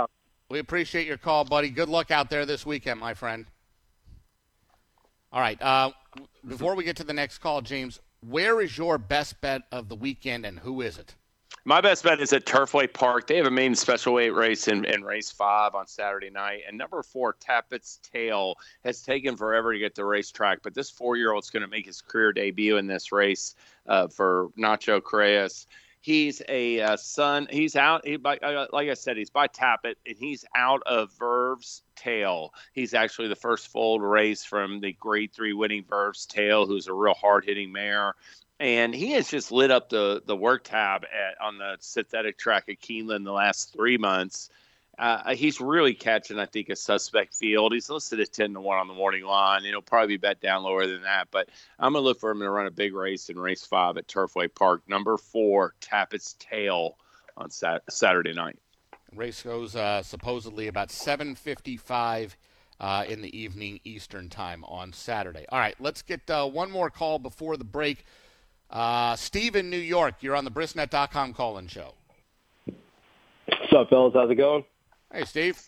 We appreciate your call, buddy. Good luck out there this weekend, my friend. All right. Uh, before we get to the next call, James, where is your best bet of the weekend, and who is it? My best bet is at Turfway Park. They have a main special weight race in, in race five on Saturday night. And number four, Tappett's Tail, has taken forever to get the racetrack. But this four-year-old's going to make his career debut in this race uh, for Nacho Correas. He's a uh, son. He's out. He, by, uh, like I said, he's by Tappet, and he's out of Verve's Tail. He's actually the first foaled race from the Grade Three winning Verve's Tail, who's a real hard-hitting mare. And he has just lit up the the work tab at, on the synthetic track at Keeneland the last three months. Uh, he's really catching, I think, a suspect field. He's listed at ten to one on the morning line. He'll probably be bet down lower than that. But I'm going to look for him to run a big race in race five at Turfway Park. Number four, Tappett's Tail on sat- Saturday night. Race goes uh, supposedly about seven fifty-five uh, in the evening Eastern time on Saturday. All right, let's get uh, one more call before the break. Uh, Steve in New York, you're on the Brisnet dot com call-in show. What's up, fellas? How's it going? Hey, Steve.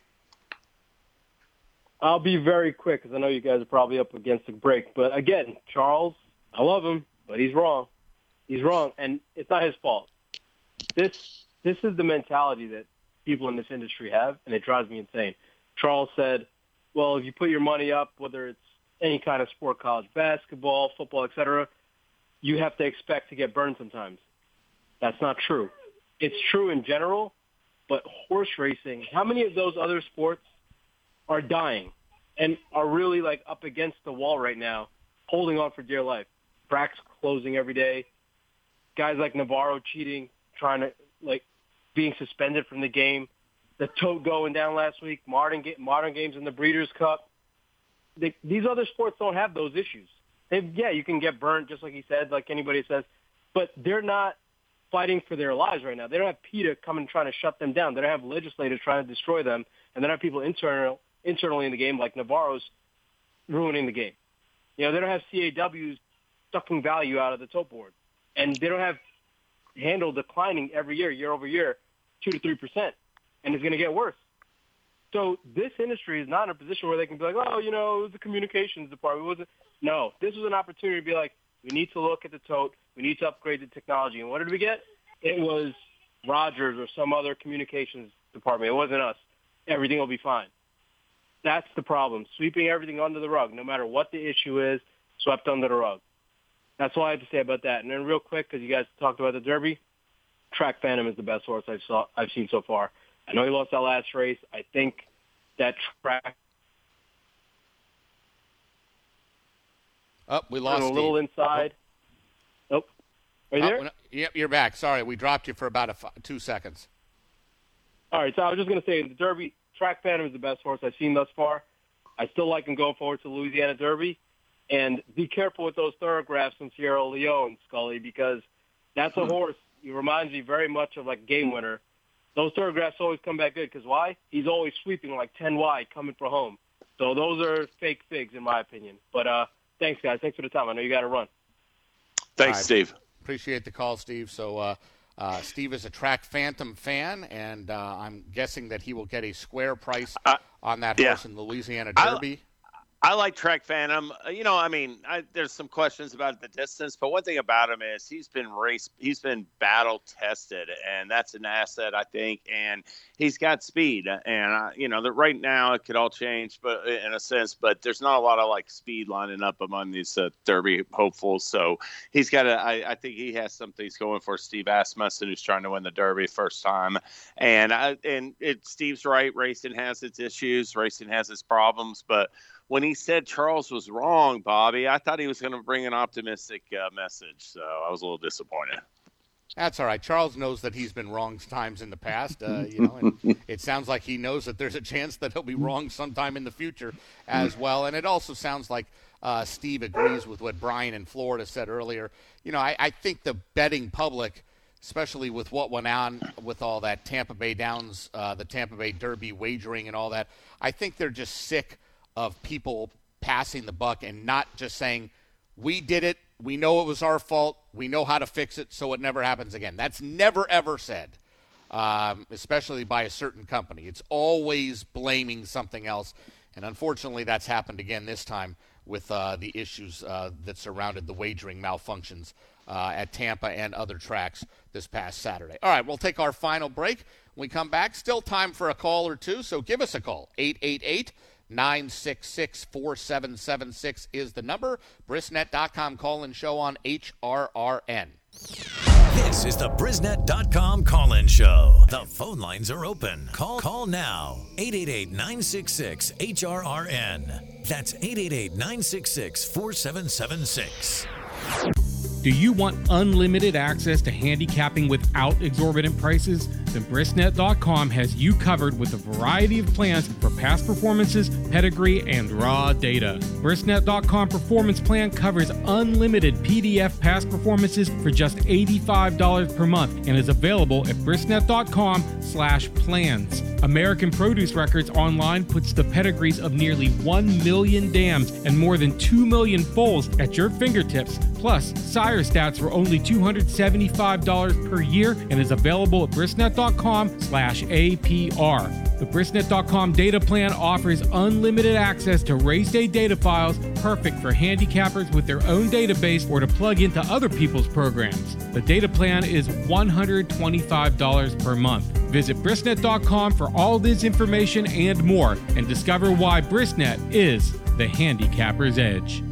I'll be very quick because I know you guys are probably up against the break. But again, Charles, I love him, but he's wrong. He's wrong, and it's not his fault. This this is the mentality that people in this industry have, and it drives me insane. Charles said, well, if you put your money up, whether it's any kind of sport, college basketball, football, et cetera, you have to expect to get burned sometimes. That's not true. It's true in general, but horse racing, how many of those other sports are dying and are really like up against the wall right now, holding on for dear life? Tracks closing every day. Guys like Navarro cheating, trying to, like, being suspended from the game. The tote going down last week. Modern, modern games in the Breeders' Cup. They, these other sports don't have those issues. They, yeah, you can get burnt, just like he said, like anybody says, but they're not fighting for their lives right now. They don't have PETA coming trying to shut them down. They don't have legislators trying to destroy them, and they don't have people internal, internally in the game like Navarro's ruining the game. You know, they don't have C A Ws sucking value out of the tote board, and they don't have handle declining every year, year over year, two to three percent, and it's going to get worse. So this industry is not in a position where they can be like, oh, you know, it was the communications department. It wasn't. No, this was an opportunity to be like, we need to look at the tote. We need to upgrade the technology. And what did we get? It was Rogers or some other communications department. It wasn't us. Everything will be fine. That's the problem. Sweeping everything under the rug, no matter what the issue is, swept under the rug. That's all I have to say about that. And then real quick, because you guys talked about the Derby, Track Phantom is the best horse I've, saw, I've seen so far. I know he lost that last race. I think that track Oh, we lost a Steve. little inside. Nope. Are you oh, there? No, yep, you're back. Sorry, we dropped you for about a f- two seconds. All right, so I was just going to say, the Derby, Track Phantom is the best horse I've seen thus far. I still like him going forward to the Louisiana Derby. And be careful with those thoroughgraphs from Sierra Leone, Scully, because that's a horse. He reminds me very much of, like, Game Winner. Those thoroughgraphs always come back good because why? He's always sweeping like ten wide coming for home. So those are fake figs, in my opinion. But uh, thanks, guys. Thanks for the time. I know you got to run. Thanks, right. Steve. Appreciate the call, Steve. So uh, uh, Steve is a Track Phantom fan, and uh, I'm guessing that he will get a square price uh, on that yeah. horse in the Louisiana Derby. I, I like Track Phantom. You know, I mean, I, there's some questions about the distance, but one thing about him is he's been race, he's been battle tested, and that's an asset, I think. And he's got speed, and uh, you know that right now it could all change, but in a sense, but there's not a lot of like speed lining up among these uh, Derby hopefuls. So he's got a, I, I think he has some things going for Steve Asmussen, who's trying to win the Derby first time. And I, and it, Steve's right. Racing has its issues. Racing has its problems, but when he said Charles was wrong, Bobby, I thought he was going to bring an optimistic uh, message, so I was a little disappointed. That's all right. Charles knows that he's been wrong times in the past, uh, you know, and it sounds like he knows that there's a chance that he'll be wrong sometime in the future as well. And it also sounds like uh, Steve agrees with what Brian in Florida said earlier. You know, I, I think the betting public, especially with what went on with all that Tampa Bay Downs, uh, the Tampa Bay Derby wagering and all that, I think they're just sick of people passing the buck and not just saying, we did it, we know it was our fault, we know how to fix it, so it never happens again. That's never, ever said. um, especially by a certain company. It's always blaming something else, and unfortunately that's happened again this time with uh, the issues uh, that surrounded the wagering malfunctions uh, at Tampa and other tracks this past Saturday. All right, we'll take our final break. When we come back, still time for a call or two, so give us a call. eight eight eight, nine six six, four seven seven six is the number. Brisnet dot com call-in show on H R R N. This is the Brisnet dot com call-in show. The phone lines are open. Call call now. eight eight eight, nine six six, H R R N. That's eight eight eight, nine six six, four seven seven six. Do you want unlimited access to handicapping without exorbitant prices? Then Brisnet dot com has you covered with a variety of plans for past performances, pedigree, and raw data. Brisnet dot com Performance Plan covers unlimited P D F past performances for just eighty-five dollars per month and is available at Brisnet dot com slash plans. American Produce Records Online puts the pedigrees of nearly one million dams and more than two million foals at your fingertips. Plus, Sire Stats for only two hundred seventy-five dollars per year and is available at Brisnet dot com slash A P R. The Brisnet dot com data plan offers unlimited access to race day data files, perfect for handicappers with their own database or to plug into other people's programs. The data plan is one hundred twenty-five dollars per month. Visit Brisnet dot com for all this information and more, and discover why Brisnet is the handicapper's edge.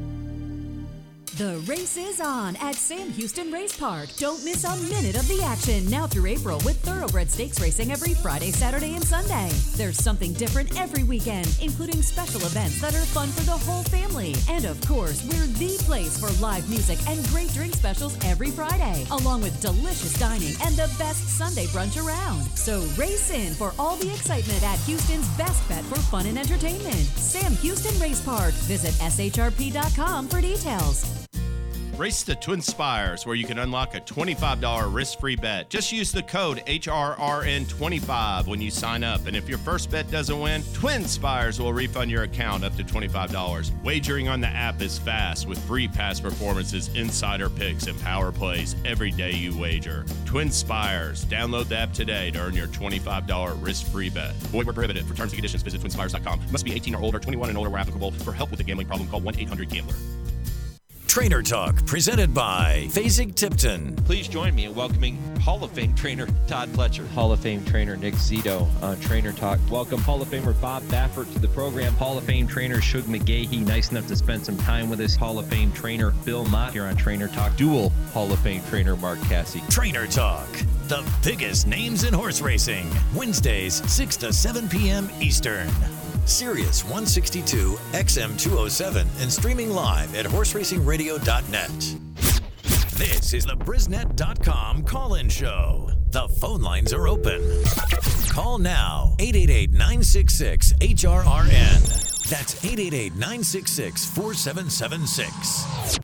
The race is on at Sam Houston Race Park. Don't miss a minute of the action now through April with thoroughbred stakes racing every Friday, Saturday, and Sunday. There's something different every weekend, including special events that are fun for the whole family. And of course, we're the place for live music and great drink specials every Friday, along with delicious dining and the best Sunday brunch around. So race in for all the excitement at Houston's best bet for fun and entertainment. Sam Houston Race Park. Visit S H R P dot com for details. Race the Twin Spires, where you can unlock a twenty-five dollars risk-free bet. Just use the code H R R N twenty-five when you sign up. And if your first bet doesn't win, Twin Spires will refund your account up to twenty-five dollars. Wagering on the app is fast with free past performances, insider picks, and power plays every day you wager. Twin Spires. Download the app today to earn your twenty-five dollars risk-free bet. Void where prohibited. For terms and conditions, visit twin spires dot com. Must be eighteen or older, twenty-one and older where applicable. For help with a gambling problem, call one eight hundred gambler. Trainer Talk, presented by Fasig-Tipton. Please join me in welcoming Hall of Fame trainer Todd Pletcher. Hall of Fame trainer Nick Zito on Trainer Talk. Welcome Hall of Famer Bob Baffert to the program. Hall of Fame trainer Shug McGahee, nice enough to spend some time with us. Hall of Fame trainer Bill Mott here on Trainer Talk. Dual Hall of Fame trainer Mark Cassie. Trainer Talk, the biggest names in horse racing. Wednesdays, six to seven p.m. Eastern. Sirius one sixty-two, X M two oh seven, and streaming live at horse racing radio dot net. This is the Brisnet dot com call-in show. The phone lines are open. Call now, eight eight eight, nine six six, H R R N. That's eight eight eight, nine six six, four seven seven six.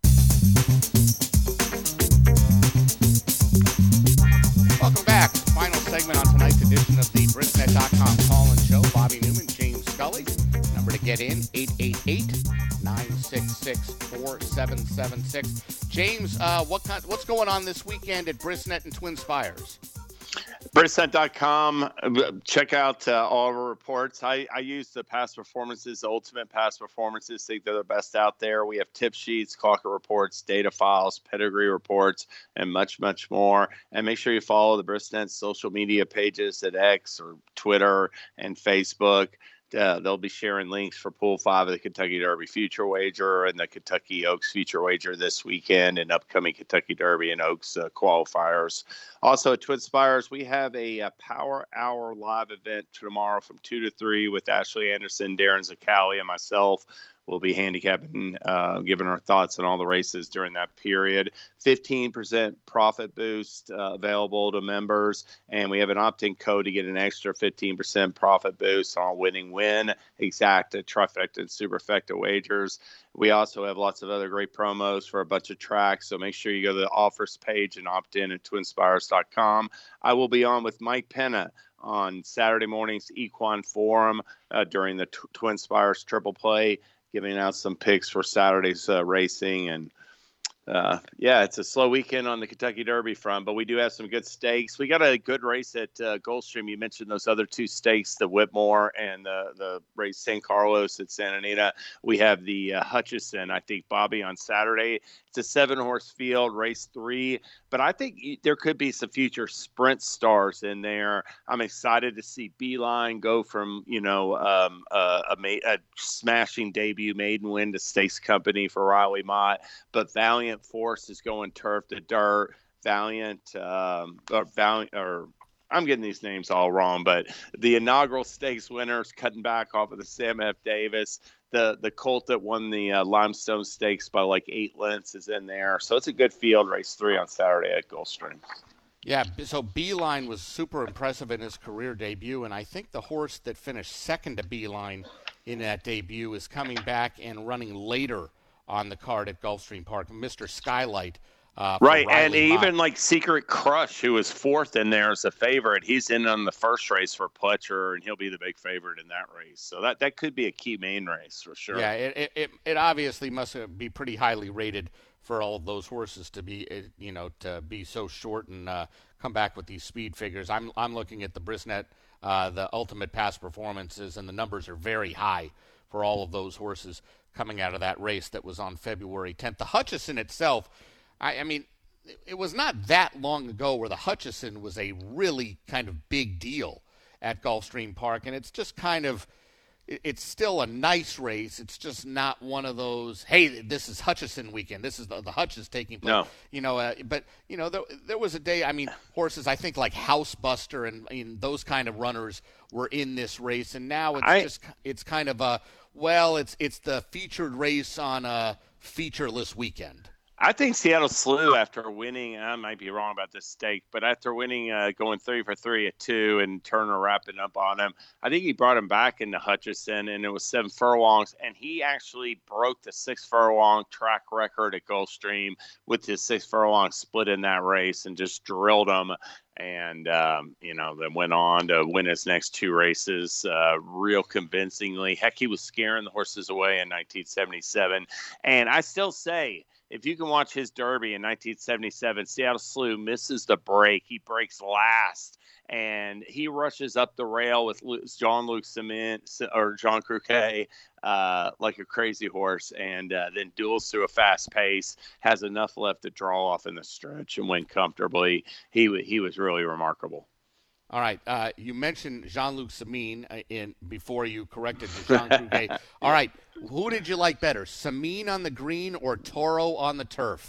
Welcome back. Final segment on tonight's edition of the Brisnet dot com call-in show. Bobby Newman, James Scully. Number to get in, eight eight eight, nine six six, four seven seven six. James, uh, what kind, what's going on this weekend at Brisnet and Twin Spires? Brisnet dot com. Check out uh, all of our reports. I, I use the past performances, the ultimate past performances. Think they're the best out there. We have tip sheets, clocker reports, data files, pedigree reports, and much, much more. And make sure you follow the Brisnet social media pages at X or Twitter and Facebook. Uh, they'll be sharing links for Pool five of the Kentucky Derby Future Wager and the Kentucky Oaks Future Wager this weekend and upcoming Kentucky Derby and Oaks uh, qualifiers. Also at Twin Spires, we have a, a Power Hour live event tomorrow from two to three with Ashley Anderson, Darren Zacali, and myself. We'll be handicapping, uh, giving our thoughts on all the races during that period. fifteen percent profit boost uh, available to members, and we have an opt-in code to get an extra fifteen percent profit boost on winning win, exacta, trifecta, and superfecta wagers. We also have lots of other great promos for a bunch of tracks, so make sure you go to the offers page and opt in at twin spires dot com. I will be on with Mike Penna on Saturday morning's Equine Forum uh, during the t- Twin Spires Triple Play, giving out some picks for Saturday's uh, racing and Uh, yeah, it's a slow weekend on the Kentucky Derby front, but we do have some good stakes. We got a good race at uh, Gulfstream. You mentioned those other two stakes, the Whitmore and the, the race San Carlos at Santa Anita. We have the uh, Hutchison, I think, Bobby, on Saturday. It's a seven-horse field, race three, but I think there could be some future sprint stars in there. I'm excited to see Beeline go from, you know, um, a, a, a smashing debut maiden win to Stakes Company for Riley Mott, but Valiant Force is going turf to dirt. Valiant, um, or Valiant, or I'm getting these names all wrong, but the inaugural stakes winners cutting back off of the Sam F. Davis. The the colt that won the uh, Limestone Stakes by like eight lengths is in there. So it's a good field, race three on Saturday at Gulfstream. Yeah, so Beeline was super impressive in his career debut, and I think the horse that finished second to Beeline in that debut is coming back and running later on the card at Gulfstream Park, Mister Skylight. Uh, right, Riley and Mott. even like Secret Crush, who was fourth in there as a favorite, he's in on the first race for Pletcher, and he'll be the big favorite in that race. So that, that could be a key main race for sure. Yeah, it it, it obviously must be pretty highly rated for all of those horses to be, you know, to be so short and uh, come back with these speed figures. I'm I'm looking at the Brisnet, uh, the ultimate past performances, and the numbers are very high for all of those horses coming out of that race that was on February tenth. The Hutchison itself, I, I mean, it, it was not that long ago where the Hutchison was a really kind of big deal at Gulfstream Park, and it's just kind of, it, it's still a nice race. It's just not one of those, hey, this is Hutchison weekend. This is the, the Hutch is taking place. No. You know, uh, but, you know, there, there was a day, I mean, horses, I think like Housebuster and, and those kind of runners were in this race, and now it's I, just, it's kind of a, well, it's it's the featured race on a featureless weekend. I think Seattle Slew, after winning, I might be wrong about this stake, but after winning, uh, going three for three at two and Turner wrapping up on him, I think he brought him back into Hutchison, and it was seven furlongs, and he actually broke the six furlong track record at Gulfstream with his six furlong split in that race and just drilled him. And, um, you know, then went on to win his next two races uh, real convincingly. Heck, he was scaring the horses away in nineteen seventy-seven. And I still say, if you can watch his Derby in nineteen seventy-seven, Seattle Slew misses the break. He breaks last, and he rushes up the rail with Jean-Luc Cement or Jean Croquet uh, like a crazy horse, and uh, then duels through a fast pace, has enough left to draw off in the stretch and win comfortably. He he was really remarkable. All right, uh, you mentioned Jean-Luc Samine uh, in before you corrected to Jean Croquet. All right, who did you like better, Samine on the green or Toro on the turf?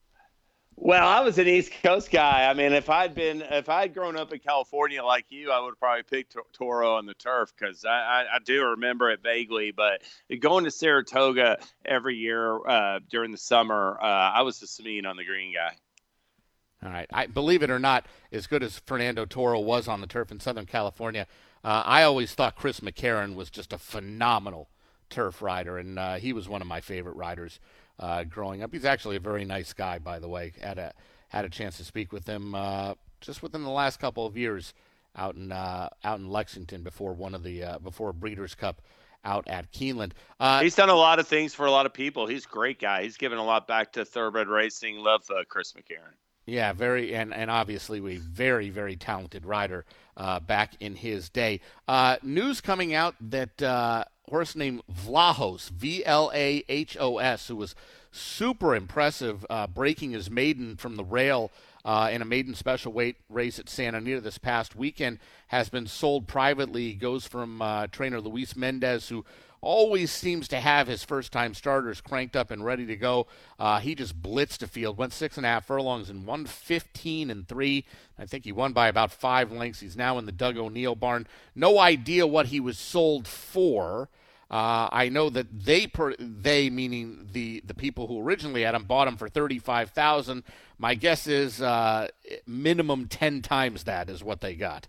Well, I was an East Coast guy. I mean, if I'd been, if I'd grown up in California like you, I would have probably picked Toro on the turf because I, I, I do remember it vaguely. But going to Saratoga every year uh, during the summer, uh, I was the Samine on the green guy. All right. I believe it or not, as good as Fernando Toro was on the turf in Southern California, uh, I always thought Chris McCarron was just a phenomenal turf rider, and uh, he was one of my favorite riders uh, growing up. He's actually a very nice guy, by the way. Had a had a chance to speak with him uh, just within the last couple of years out in uh, out in Lexington before one of the uh, before Breeders' Cup out at Keeneland. Uh, He's done a lot of things for a lot of people. He's a great guy. He's given a lot back to thoroughbred racing. Love uh, Chris McCarron. Yeah, very, and, and obviously a very, very talented rider uh, back in his day. Uh, news coming out that uh, horse named Vlahos, V L A H O S, who was super impressive, uh, breaking his maiden from the rail uh, in a maiden special weight race at Santa Anita this past weekend, has been sold privately. He goes from uh, trainer Luis Mendez, who always seems to have his first-time starters cranked up and ready to go. Uh, he just blitzed a field, went six and a half furlongs and won fifteen and three. I think he won by about five lengths. He's now in the Doug O'Neill barn. No idea what he was sold for. Uh, I know that they, per, they meaning the, the people who originally had him, bought him for thirty-five thousand dollars. My guess is uh, minimum ten times that is what they got.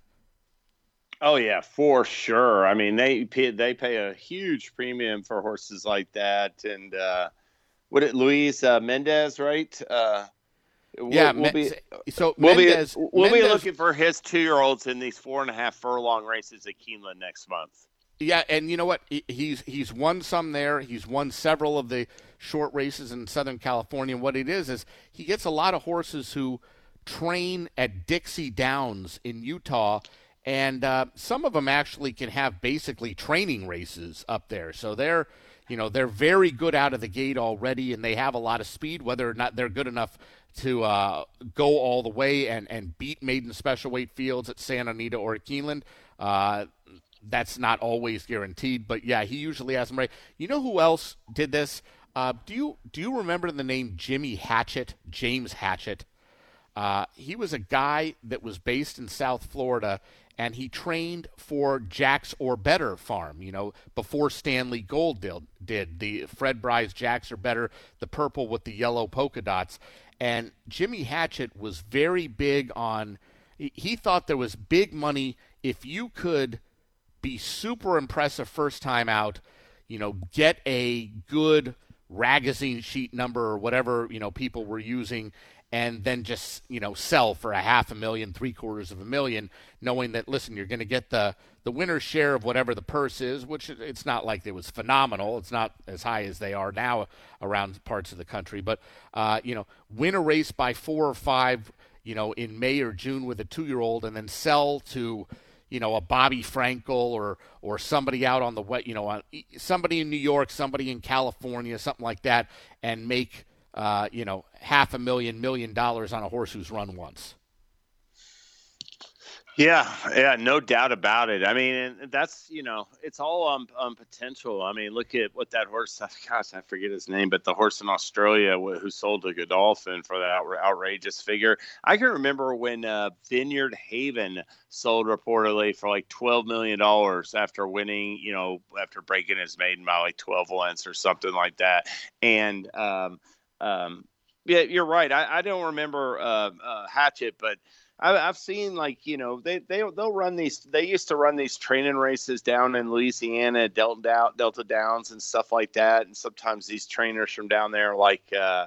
Oh yeah, for sure. I mean, they pay, they pay a huge premium for horses like that. And uh, what it Luis uh, Mendez, right? Uh, we'll, yeah. we'll be, so we'll Mendez, be we'll Mendez, be looking for his two-year-olds in these four and a half furlong races at Keeneland next month. Yeah, and you know what? He, he's he's won some there. He's won several of the short races in Southern California. And what it is is he gets a lot of horses who train at Dixie Downs in Utah, and uh, some of them actually can have basically training races up there. So they're, you know, they're very good out of the gate already, and they have a lot of speed. Whether or not they're good enough to uh, go all the way and, and beat maiden special weight fields at Santa Anita or at Keeneland, uh, that's not always guaranteed. But yeah, he usually has them right. You know who else did this? Uh, do you do you remember the name Jimmy Hatchett, James Hatchett? Uh, he was a guy that was based in South Florida, and he trained for Jack's or Better Farm, you know, before Stanley Gold did, did. The Fred Bry's Jack's or Better, the purple with the yellow polka dots. And Jimmy Hatchett was very big on, he, he thought there was big money if you could be super impressive first time out, you know, get a good magazine sheet number or whatever, you know, people were using, and then just, you know, sell for a half a million, three quarters of a million, knowing that, listen, you're going to get the, the winner's share of whatever the purse is, which it's not like it was phenomenal. It's not as high as they are now around parts of the country. But, uh, you know, win a race by four or five, you know, in May or June with a two-year-old, and then sell to, you know, a Bobby Frankel or or somebody out on the wet, you know, on, somebody in New York, somebody in California, something like that, and make, uh, you know, half a million, million dollars on a horse who's run once. Yeah, yeah, no doubt about it. I mean, and that's, you know, it's all on, on potential. I mean, look at what that horse, gosh, I forget his name, but the horse in Australia who sold to Godolphin for that outrageous figure. I can remember when uh, Vineyard Haven sold reportedly for like twelve million dollars after winning, you know, after breaking his maiden by like twelve lengths or something like that. And, um, um, yeah, you're right. I, I don't remember uh, uh, Hatchet, but I've seen, like, you know, they, they, they'll run these, they used to run these training races down in Louisiana, Delta, Delta Downs and stuff like that. And sometimes these trainers from down there, like, uh,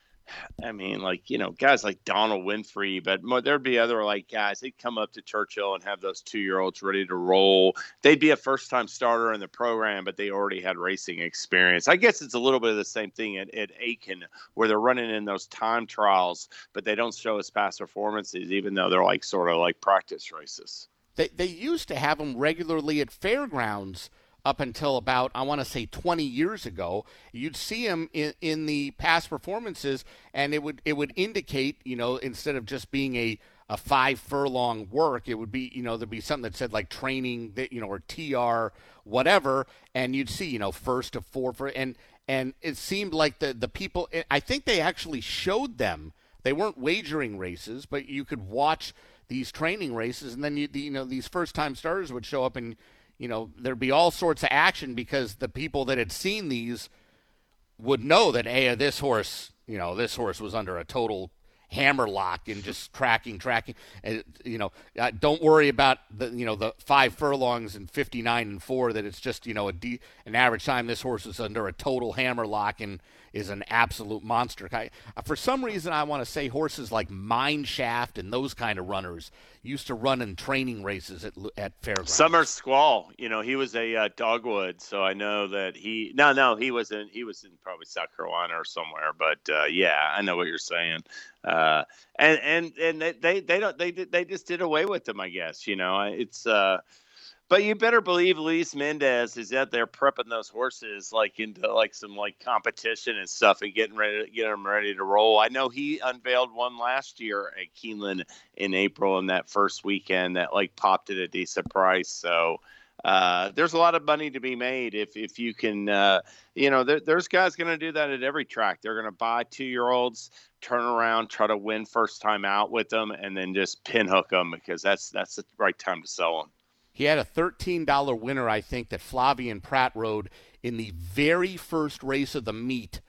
I mean, like, you know, guys like Donald Winfrey, but more, there'd be other, like, guys, they'd come up to Churchill and have those two-year-olds ready to roll. They'd be a first-time starter in the program, but they already had racing experience. I guess it's a little bit of the same thing at, at Aiken, where they're running in those time trials, but they don't show us past performances, even though they're, like, sort of like practice races. They, they used to have them regularly at fairgrounds up until about, I want to say, twenty years ago. You'd see him in, in the past performances, and it would it would indicate, you know, instead of just being a, a five furlong work, it would be, you know, there'd be something that said like training, that, you know, or T R, whatever, and you'd see, you know, first to four for, and and it seemed like the the people, I think they actually showed them. They weren't wagering races, but you could watch these training races, and then you you know these first time starters would show up and, you know, there'd be all sorts of action because the people that had seen these would know that, hey, this horse, you know, this horse was under a total hammer lock and just tracking, tracking. And, you know, uh, don't worry about the, you know, the five furlongs and fifty-nine and four, that it's just, you know, a de- an average time this horse is under a total hammer lock and is an absolute monster. I, for some reason, I want to say horses like Mineshaft and those kind of runners used to run in training races at at fairgrounds. Summer Squall, you know, he was a uh, Dogwood, so I know that he. No, no, he was in. He was in probably South Carolina or somewhere. But uh, yeah, I know what you're saying. Uh, and and and they, they they don't they they just did away with them, I guess. You know, it's. Uh, But you better believe Luis Mendez is out there prepping those horses like into like some like competition and stuff and getting ready to get them ready to roll. I know he unveiled one last year at Keeneland in April in that first weekend that like popped at a decent price. So uh, there's a lot of money to be made if if you can, uh, you know, there, there's guys going to do that at every track. They're going to buy two-year-olds, turn around, try to win first time out with them, and then just pinhook them because that's that's the right time to sell them. He had a thirteen dollar winner, I think, that Flavien Prat rode in the very first race of the meet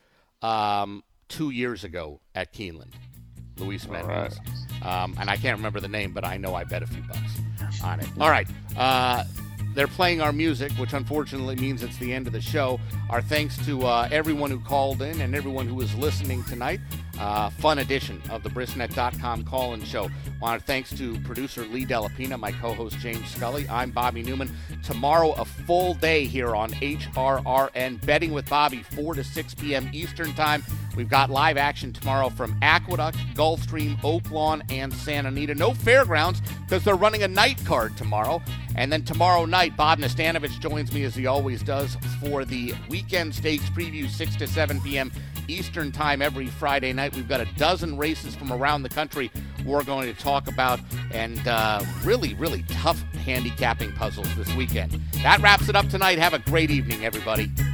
um, two years ago at Keeneland. Luis Mendez. Right. Um, and I can't remember the name, but I know I bet a few bucks on it. All right. Uh, they're playing our music, which unfortunately means it's the end of the show. Our thanks to uh, everyone who called in and everyone who was listening tonight. uh, fun edition of the Brisnet dot com call-in show. Want to thanks to producer Lee Delapina, my co-host James Scully. I'm Bobby Newman. Tomorrow, a full day here on H R R N, Betting with Bobby, four to six p.m. Eastern Time. We've got live action tomorrow from Aqueduct, Gulfstream, Oak Lawn, and Santa Anita. No fairgrounds because they're running a night card tomorrow. And then tomorrow night, Bob Nastanovich joins me as he always does for the Weekend Stakes preview, six to seven p.m. Eastern Time every Friday night. We've got a dozen races from around the country we're going to talk about, and uh, really, really tough handicapping puzzles this weekend. That wraps it up tonight. Have a great evening, everybody.